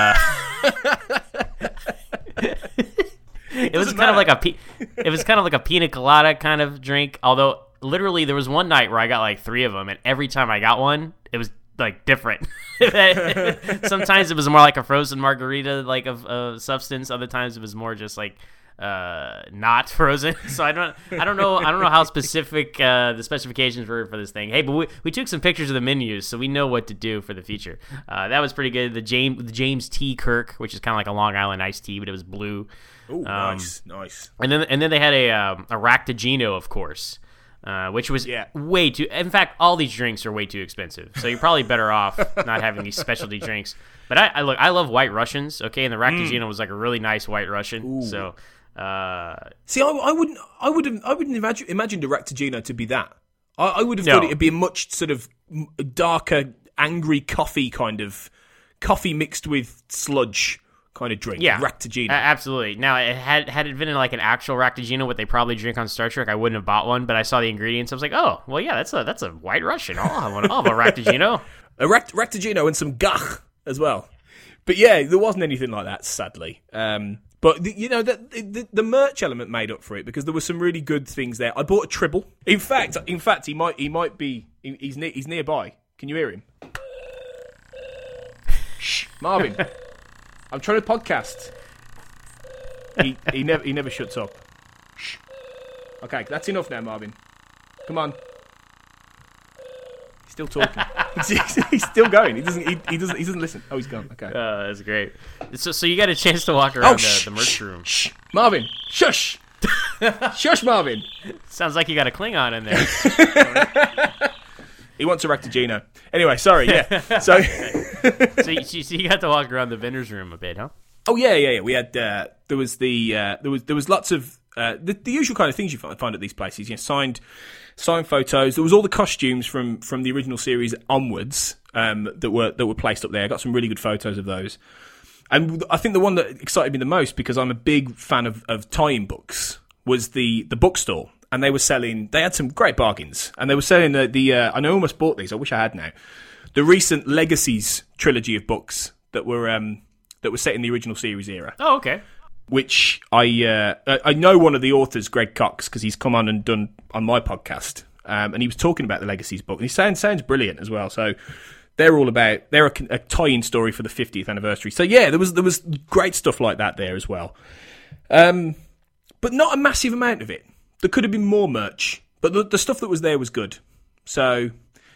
It was kind of like a pina colada kind of drink. Although literally there was one night where I got 3 of them, and every time I got one, it was different. Sometimes it was more like a frozen margarita, of substance. Other times it was more just not frozen. So I don't know how specific the specifications were for this thing. Hey, but we took some pictures of the menus, so we know what to do for the future. That was pretty good. The James T. Kirk, which is kind of like a Long Island iced tea, but it was blue. Oh, nice. And then they had a Ractagino, of course, which was way too. In fact, all these drinks are way too expensive. So you're probably better off not having these specialty drinks. But I love White Russians. Okay, and the Ractagino was a really nice White Russian. Ooh. So. See, I wouldn't imagine the Ractagino to be that. I would have thought it'd be a much sort of darker, angry coffee mixed with sludge kind of drink. Yeah, Ractagino. Absolutely. Now, had it been an actual Ractagino, what they probably drink on Star Trek, I wouldn't have bought one. But I saw the ingredients, I was like, oh, well, yeah, that's a White Russian. I'll have one. I'll have a Ractagino. A Ractagino and some gach as well. But yeah, there wasn't anything like that, sadly. But the merch element made up for it because there were some really good things there. I bought a Tribble. In fact, he might be. He's nearby. Can you hear him? Shh, Marvin. I'm trying to podcast. He never shuts up. Shh. Okay, that's enough now, Marvin. Come on. Still talking. He's still going. He doesn't listen. Oh, he's gone. Okay. That's great. So you got a chance to walk around the merch room. Shh, Marvin. Shush. Shush, Marvin. Sounds like you got a Klingon in there. He wants a Rectagino. Anyway, sorry. Yeah. So you got to walk around the vendor's room a bit, huh? Oh yeah. We had there was lots of the usual kind of things you find at these places. You know, signed photos. There was all the costumes from the original series onwards that were placed up there. I got some really good photos of those. And I think the one that excited me the most, because I'm a big fan of tie-in books, was the bookstore. And they had some great bargains. And they were selling and I almost bought these. I wish I had now. The recent Legacies trilogy of books that were set in the original series era. Oh, okay. Which I know one of the authors, Greg Cox, because he's come on and done on my podcast, and he was talking about the Legacies book, and he sounds brilliant as well. So they're a tie-in story for the 50th anniversary. So yeah, there was great stuff like that there as well, but not a massive amount of it. There could have been more merch, but the stuff that was there was good. So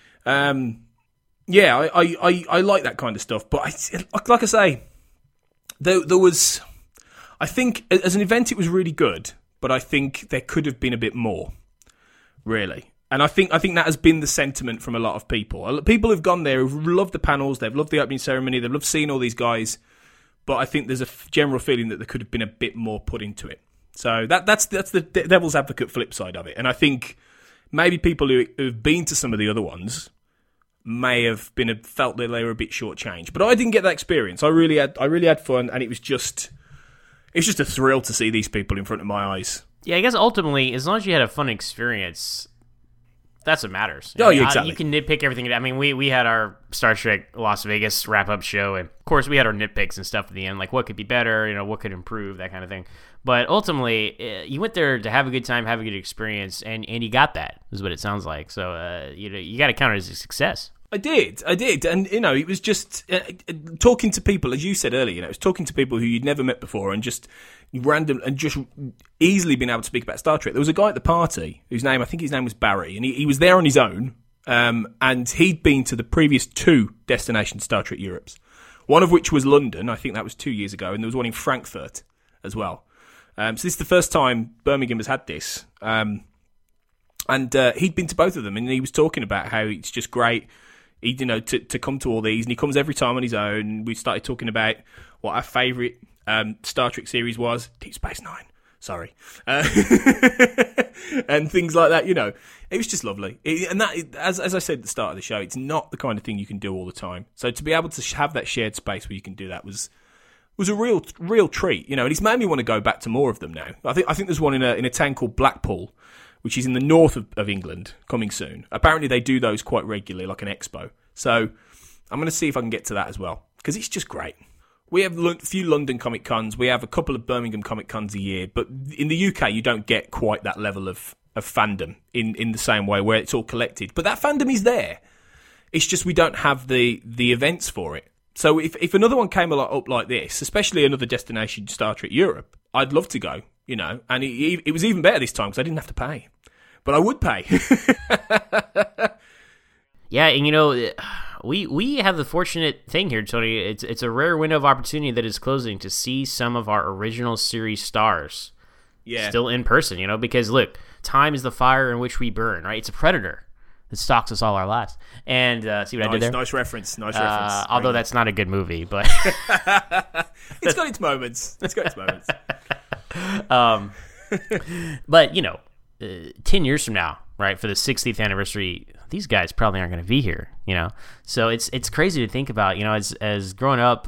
yeah, I like that kind of stuff. But like I say, there was. I think as an event it was really good, but I think there could have been a bit more, really. And I think that has been the sentiment from a lot of people. People who've gone there who've loved the panels, they've loved the opening ceremony, they've loved seeing all these guys, but I think there's a general feeling that there could have been a bit more put into it. So that's the devil's advocate flip side of it. And I think maybe people who've been to some of the other ones may have felt that they were a bit shortchanged. But I didn't get that experience. I really had fun, and it was just a thrill to see these people in front of my eyes. Yeah, I guess ultimately, as long as you had a fun experience, that's what matters. Oh, yeah, exactly. You can nitpick everything. I mean, we had our Star Trek Las Vegas wrap-up show, and of course we had our nitpicks and stuff at the end, like what could be better, what could improve, that kind of thing. But ultimately, you went there to have a good time, have a good experience, and you got that, is what it sounds like. So you got to count it as a success. I did, and it was just talking to people, as you said earlier. It was talking to people who you'd never met before, and just random and just easily being able to speak about Star Trek. There was a guy at the party I think his name was Barry, and he was there on his own, and he'd been to the previous 2 destination Star Trek Europes, one of which was London. I think that was 2 years ago, and there was one in Frankfurt as well. So this is the first time Birmingham has had this, and he'd been to both of them, and he was talking about how it's just great. He, to come to all these, and he comes every time on his own. We started talking about what our favourite Star Trek series was, Deep Space Nine. Sorry, and things like that. It was just lovely. And that, as I said at the start of the show, it's not the kind of thing you can do all the time. So to be able to have that shared space where you can do that was a real treat. And it's made me want to go back to more of them now. I think there's one in a town called Blackpool, which is in the north of England, coming soon. Apparently they do those quite regularly, like an expo. So I'm going to see if I can get to that as well, because it's just great. We have a few London Comic Cons. We have a couple of Birmingham Comic Cons a year. But in the UK, you don't get quite that level of fandom in the same way, where it's all collected. But that fandom is there. It's just we don't have the events for it. So if another one came up like this, especially another destination Star Trek Europe, I'd love to go. And it was even better this time because I didn't have to pay. But I would pay. Yeah, and we have the fortunate thing here, Tony. It's a rare window of opportunity that is closing to see some of our original series stars still in person, because look, time is the fire in which we burn, right? It's a predator that stalks us all our lives. And see what I did there? Nice reference. Although that's not a good movie, but... It's got its moments. But 10 years from now, right, for the 60th anniversary, these guys probably aren't going to be here, so it's crazy to think about, as growing up,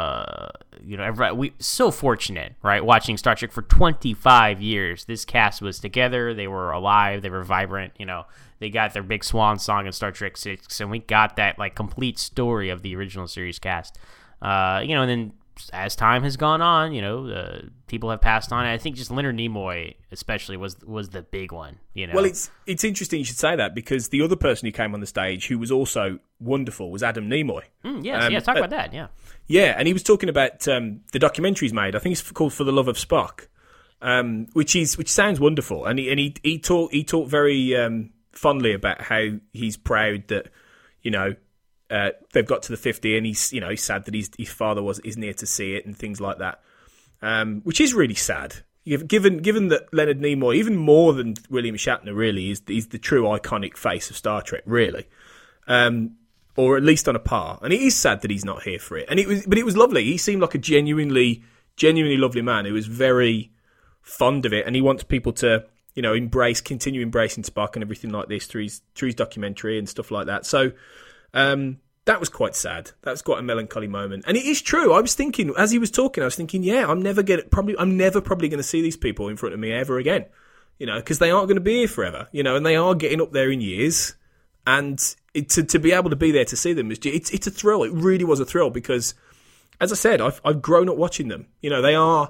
we so fortunate, right, watching Star Trek for 25 years. This cast was together, they were alive, they were vibrant, they got their big swan song in Star Trek 6, and we got that complete story of the original series cast, and then as time has gone on, people have passed on. I think just Leonard Nimoy especially was the big one, Well, it's interesting you should say that, because the other person who came on the stage who was also wonderful was Adam Nimoy. Yes, talk about that, yeah. Yeah, and he was talking about the documentaries made. I think it's called For the Love of Spock, which sounds wonderful. And he talked very fondly about how he's proud that they've got to the 50 and he's sad that his father is near to see it and things like that, which is really sad. Given that Leonard Nimoy, even more than William Shatner, really is the true iconic face of Star Trek, really, or at least on a par. And it is sad that he's not here for it. But it was lovely. He seemed like a genuinely lovely man who was very fond of it, and he wants people to continue embracing Spock and everything like this through his documentary and stuff like that. So. That was quite sad. That was quite a melancholy moment, and it is true. I was thinking as he was talking, I'm never probably going to see these people in front of me ever again, because they aren't going to be here forever, and they are getting up there in years, and to be able to be there to see them it's a thrill. It really was a thrill because, as I said, I've grown up watching them. They are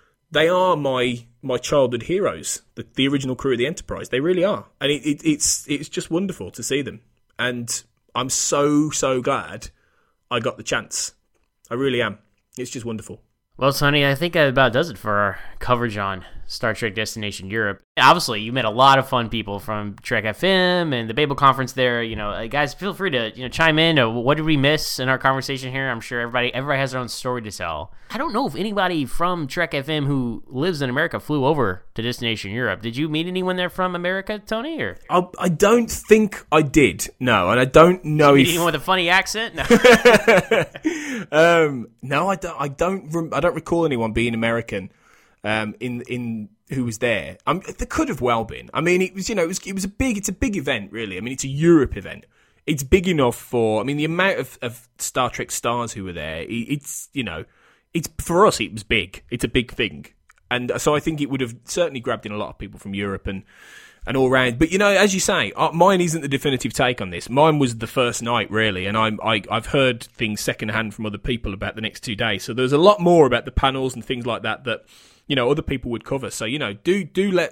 my childhood heroes, the original crew of the Enterprise. They really are, and it's just wonderful to see them. And I'm so glad I got the chance. I really am. It's just wonderful. Well, Tony, I think that about does it for our coverage on Star Trek Destination Europe. Obviously, you met a lot of fun people from Trek FM and the Babel conference there. Guys, feel free to chime in. What did we miss in our conversation here? I'm sure everybody has their own story to tell. I don't know if anybody from Trek FM who lives in America flew over to Destination Europe. Did you meet anyone there from America, Tony? Or I don't think I did. No, and I don't know if anyone with a funny accent. No, no, I don't recall anyone being American. In who was there? There could have well been. I mean, it was it's a big event, really. I mean, it's a Europe event. It's big enough for. I mean, the amount of Star Trek stars who were there. It's for us. It was big. It's a big thing, and so I think it would have certainly grabbed in a lot of people from Europe and all round. But as you say, mine isn't the definitive take on this. Mine was the first night, really, and I've heard things secondhand from other people about the next 2 days. So there's a lot more about the panels and things like that other people would cover. So do let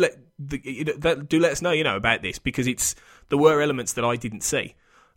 us know about this, because there were elements that I didn't see.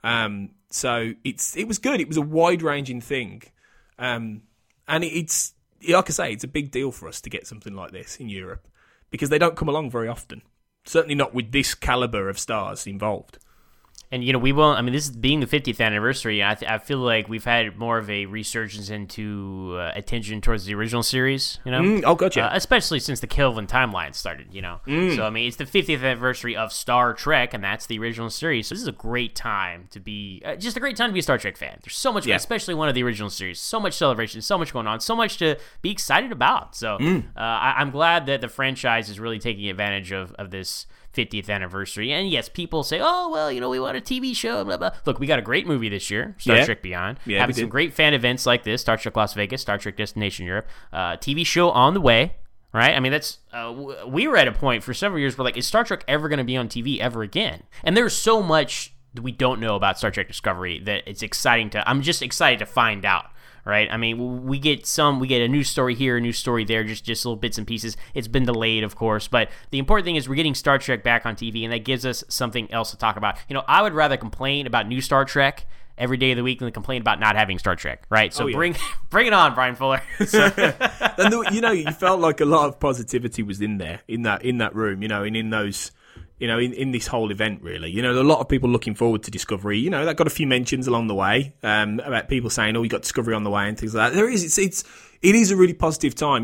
So it was good. It was a wide ranging thing, and it's like I say, it's a big deal for us to get something like this in Europe, because they don't come along very often. Certainly not with this caliber of stars involved. And, we won't, I mean, this being the 50th anniversary, I feel like we've had more of a resurgence into attention towards the original series, Oh, gotcha. Especially since the Kelvin timeline started, So, I mean, it's the 50th anniversary of Star Trek, and that's the original series. So this is a great time to be, just a great time to be a Star Trek fan. There's so much, especially one of the original series, so much celebration, so much going on, so much to be excited about. So I'm glad that the franchise is really taking advantage of this 50th anniversary. And yes, people say, oh, well, we want a TV show, blah, blah. Look, we got a great movie this year, Star Trek Beyond. Yeah, having some great fan events like this, Star Trek Las Vegas, Star Trek Destination Europe, TV show on the way, right? I mean, that's we were at a point for several years where, is Star Trek ever going to be on TV ever again? And there's so much that we don't know about Star Trek Discovery that it's exciting I'm just excited to find out. Right? I mean, we get a news story here, a news story there, just little bits and pieces. It's been delayed, of course, but the important thing is we're getting Star Trek back on TV, and that gives us something else to talk about. I would rather complain about new Star Trek every day of the week than complain about not having Star Trek, right? So bring it on, Brian Fuller. And you felt like a lot of positivity was in there, in that room, and in those. In this whole event, really. A lot of people looking forward to Discovery. That got a few mentions along the way about people saying, "Oh, you got Discovery on the way" and things like that. It is a really positive time.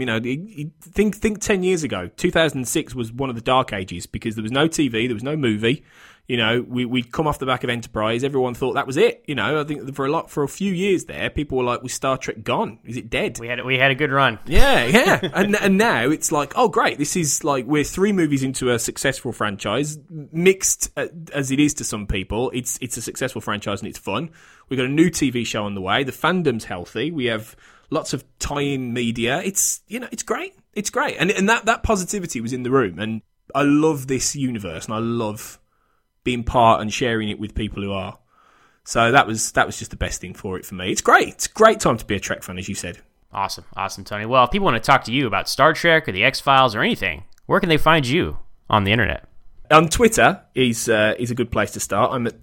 Think 10 years ago, 2006 was one of the dark ages because there was no TV, there was no movie. We'd come off the back of Enterprise. Everyone thought that was it. I think for a few years there, people were like, "Was Star Trek gone? Is it dead?" We had a good run. Yeah. and now it's like, oh great, this is like we're 3 movies into a successful franchise, mixed as it is to some people. It's a successful franchise and it's fun. We've got a new TV show on the way. The fandom's healthy. We have lots of tie-in media. It's great. It's great, and that positivity was in the room. And I love this universe, and I love being part and sharing it with people who are. So that was just the best thing for it for me. It's great. It's a great time to be a Trek fan, as you said. Awesome, Tony. Well, if people want to talk to you about Star Trek or the X-Files or anything, where can they find you on the internet? On Twitter is a good place to start. I'm at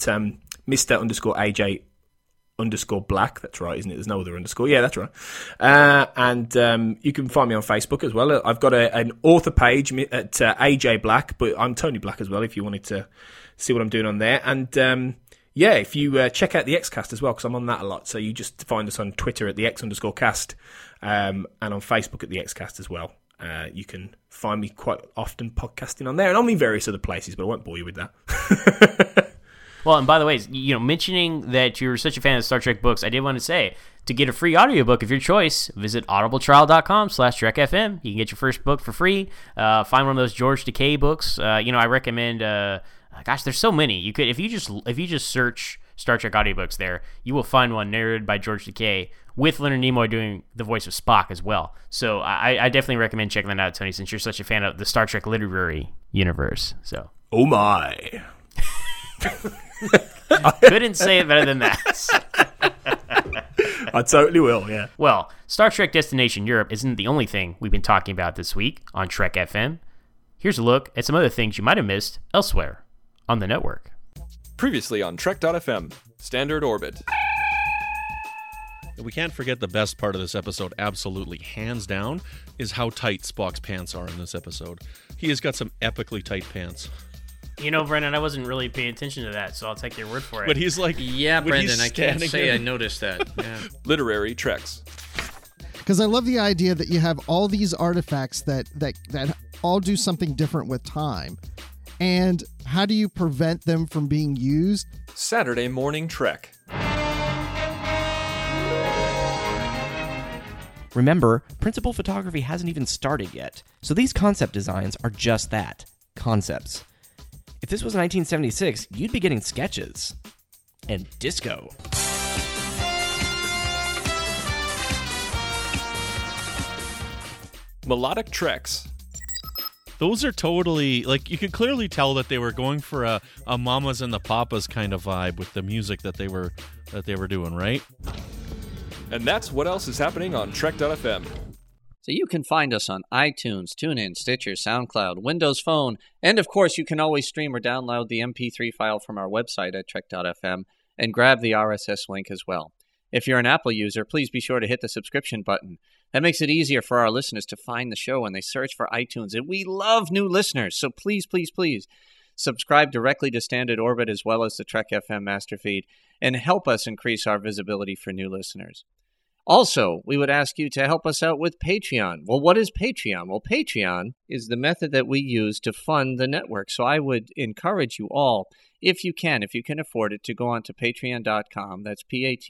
Mr_AJ _black. That's right, isn't it? There's no other underscore. Yeah, that's right. And you can find me on Facebook as well. I've got an author page at AJ Black, but I'm Tony Black as well if you wanted to see what I'm doing on there. And yeah, if you check out the Xcast as well, because I'm on that a lot. So you just find us on Twitter at the X_cast, and on Facebook at the Xcast as well. You can find me quite often podcasting on there, and on various other places, but I won't bore you with that. Well, and by the way, mentioning that you're such a fan of Star Trek books, I did want to say, to get a free audiobook of your choice, visit audibletrial.com/TrekFM. You can get your first book for free. Find one of those George Takei books. I recommend. Gosh, there's so many. You could if you just search Star Trek audiobooks there, you will find one narrated by George Takei with Leonard Nimoy doing the voice of Spock as well. So I definitely recommend checking that out, Tony, since you're such a fan of the Star Trek literary universe. So, oh my. Couldn't say it better than that. I totally will, yeah. Well, Star Trek Destination Europe isn't the only thing we've been talking about this week on Trek FM. Here's a look at some other things you might have missed elsewhere on the network. Previously on Trek.fm, Standard Orbit. We can't forget the best part of this episode, absolutely, hands down, is how tight Spock's pants are in this episode. He has got some epically tight pants. Brendan, I wasn't really paying attention to that, so I'll take your word for it. But he's like... Yeah, Brendan, I can't say I noticed that. Yeah. Literary Treks. Because I love the idea that you have all these artifacts that all do something different with time. And how do you prevent them from being used? Saturday Morning Trek. Remember, principal photography hasn't even started yet, so these concept designs are just that, concepts. If this was 1976, you'd be getting sketches. And disco. Melodic Treks. Those are totally, you could clearly tell that they were going for a Mamas and the Papas kind of vibe with the music that they were doing, right? And that's what else is happening on Trek.fm. So you can find us on iTunes, TuneIn, Stitcher, SoundCloud, Windows Phone, and of course you can always stream or download the MP3 file from our website at Trek.fm and grab the RSS link as well. If you're an Apple user, please be sure to hit the subscription button. That makes it easier for our listeners to find the show when they search for iTunes. And we love new listeners, so please, please, please subscribe directly to Standard Orbit as well as the Trek FM master feed and help us increase our visibility for new listeners. Also, we would ask you to help us out with Patreon. Well, what is Patreon? Well, Patreon is the method that we use to fund the network. So I would encourage you all, if you can afford it, to go on to patreon.com. That's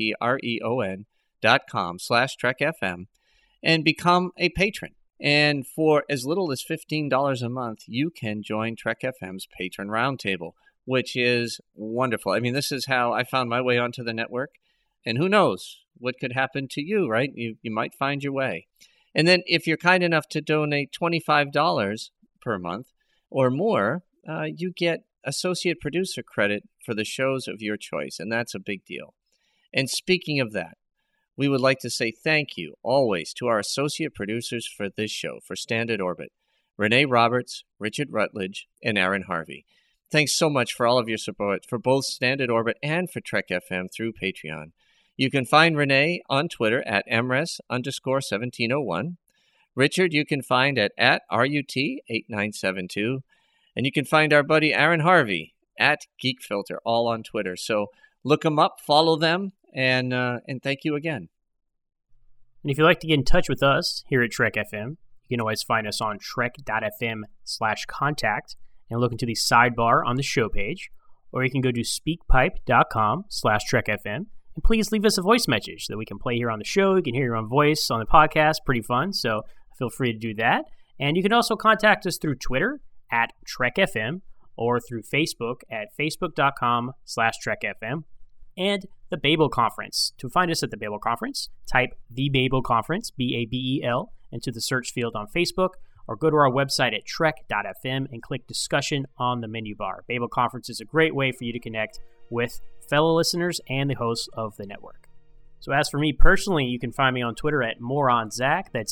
patreon.com/TrekFM and become a patron. And for as little as $15 a month, you can join Trek FM's Patron Roundtable, which is wonderful. I mean, this is how I found my way onto the network. And who knows what could happen to you, right? You might find your way. And then if you're kind enough to donate $25 per month or more, you get associate producer credit for the shows of your choice, and that's a big deal. And speaking of that, we would like to say thank you always to our associate producers for this show, for Standard Orbit, Renee Roberts, Richard Rutledge, and Aaron Harvey. Thanks so much for all of your support for both Standard Orbit and for Trek FM through Patreon. You can find Renee on Twitter at MRES_1701. Richard, you can find at RUT8972. And you can find our buddy Aaron Harvey at GeekFilter, all on Twitter. So look them up, follow them, and thank you again. And if you'd like to get in touch with us here at Trek FM, you can always find us on trek.fm/contact and look into the sidebar on the show page. Or you can go to speakpipe.com/TrekFM. And please leave us a voice message that we can play here on the show. You can hear your own voice on the podcast. Pretty fun, so feel free to do that. And you can also contact us through Twitter at TrekFM or through Facebook at facebook.com/TrekFM and the Babel Conference. To find us at the Babel Conference, type the Babel Conference, BABEL, into the search field on Facebook or go to our website at trek.fm and click discussion on the menu bar. Babel Conference is a great way for you to connect with fellow listeners and the hosts of the network. So as for me personally, you can find me on Twitter at MoronZach. That's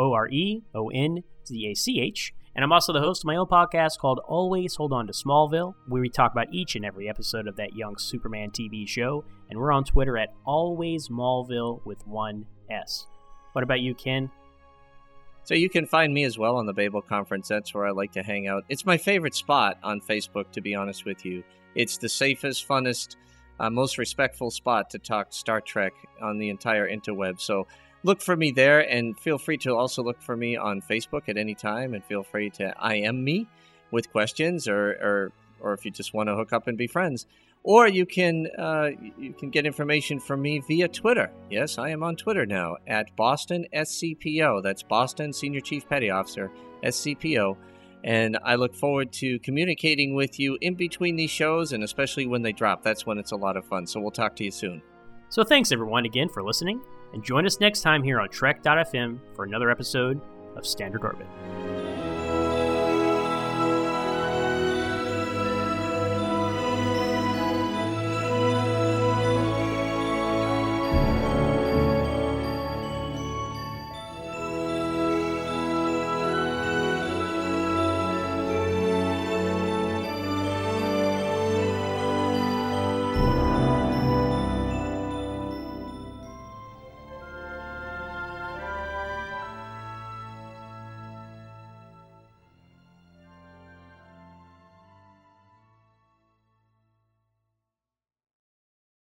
MOOREONZACH. And I'm also the host of my own podcast called Always Hold On to Smallville, where we talk about each and every episode of that young Superman TV show. And we're on Twitter at AlwaysMallville with one S. What about you, Ken? So you can find me as well on the Babel Conference. That's where I like to hang out. It's my favorite spot on Facebook, to be honest with you. It's the safest, funnest, most respectful spot to talk Star Trek on the entire interweb. So look for me there, and feel free to also look for me on Facebook at any time, and feel free to IM me with questions, or if you just want to hook up and be friends. Or you can get information from me via Twitter. Yes, I am on Twitter now at Boston SCPO. That's Boston Senior Chief Petty Officer, SCPO. And I look forward to communicating with you in between these shows, and especially when they drop. That's when it's a lot of fun. So we'll talk to you soon. So thanks everyone again for listening, and join us next time here on Trek.fm for another episode of Standard Orbit.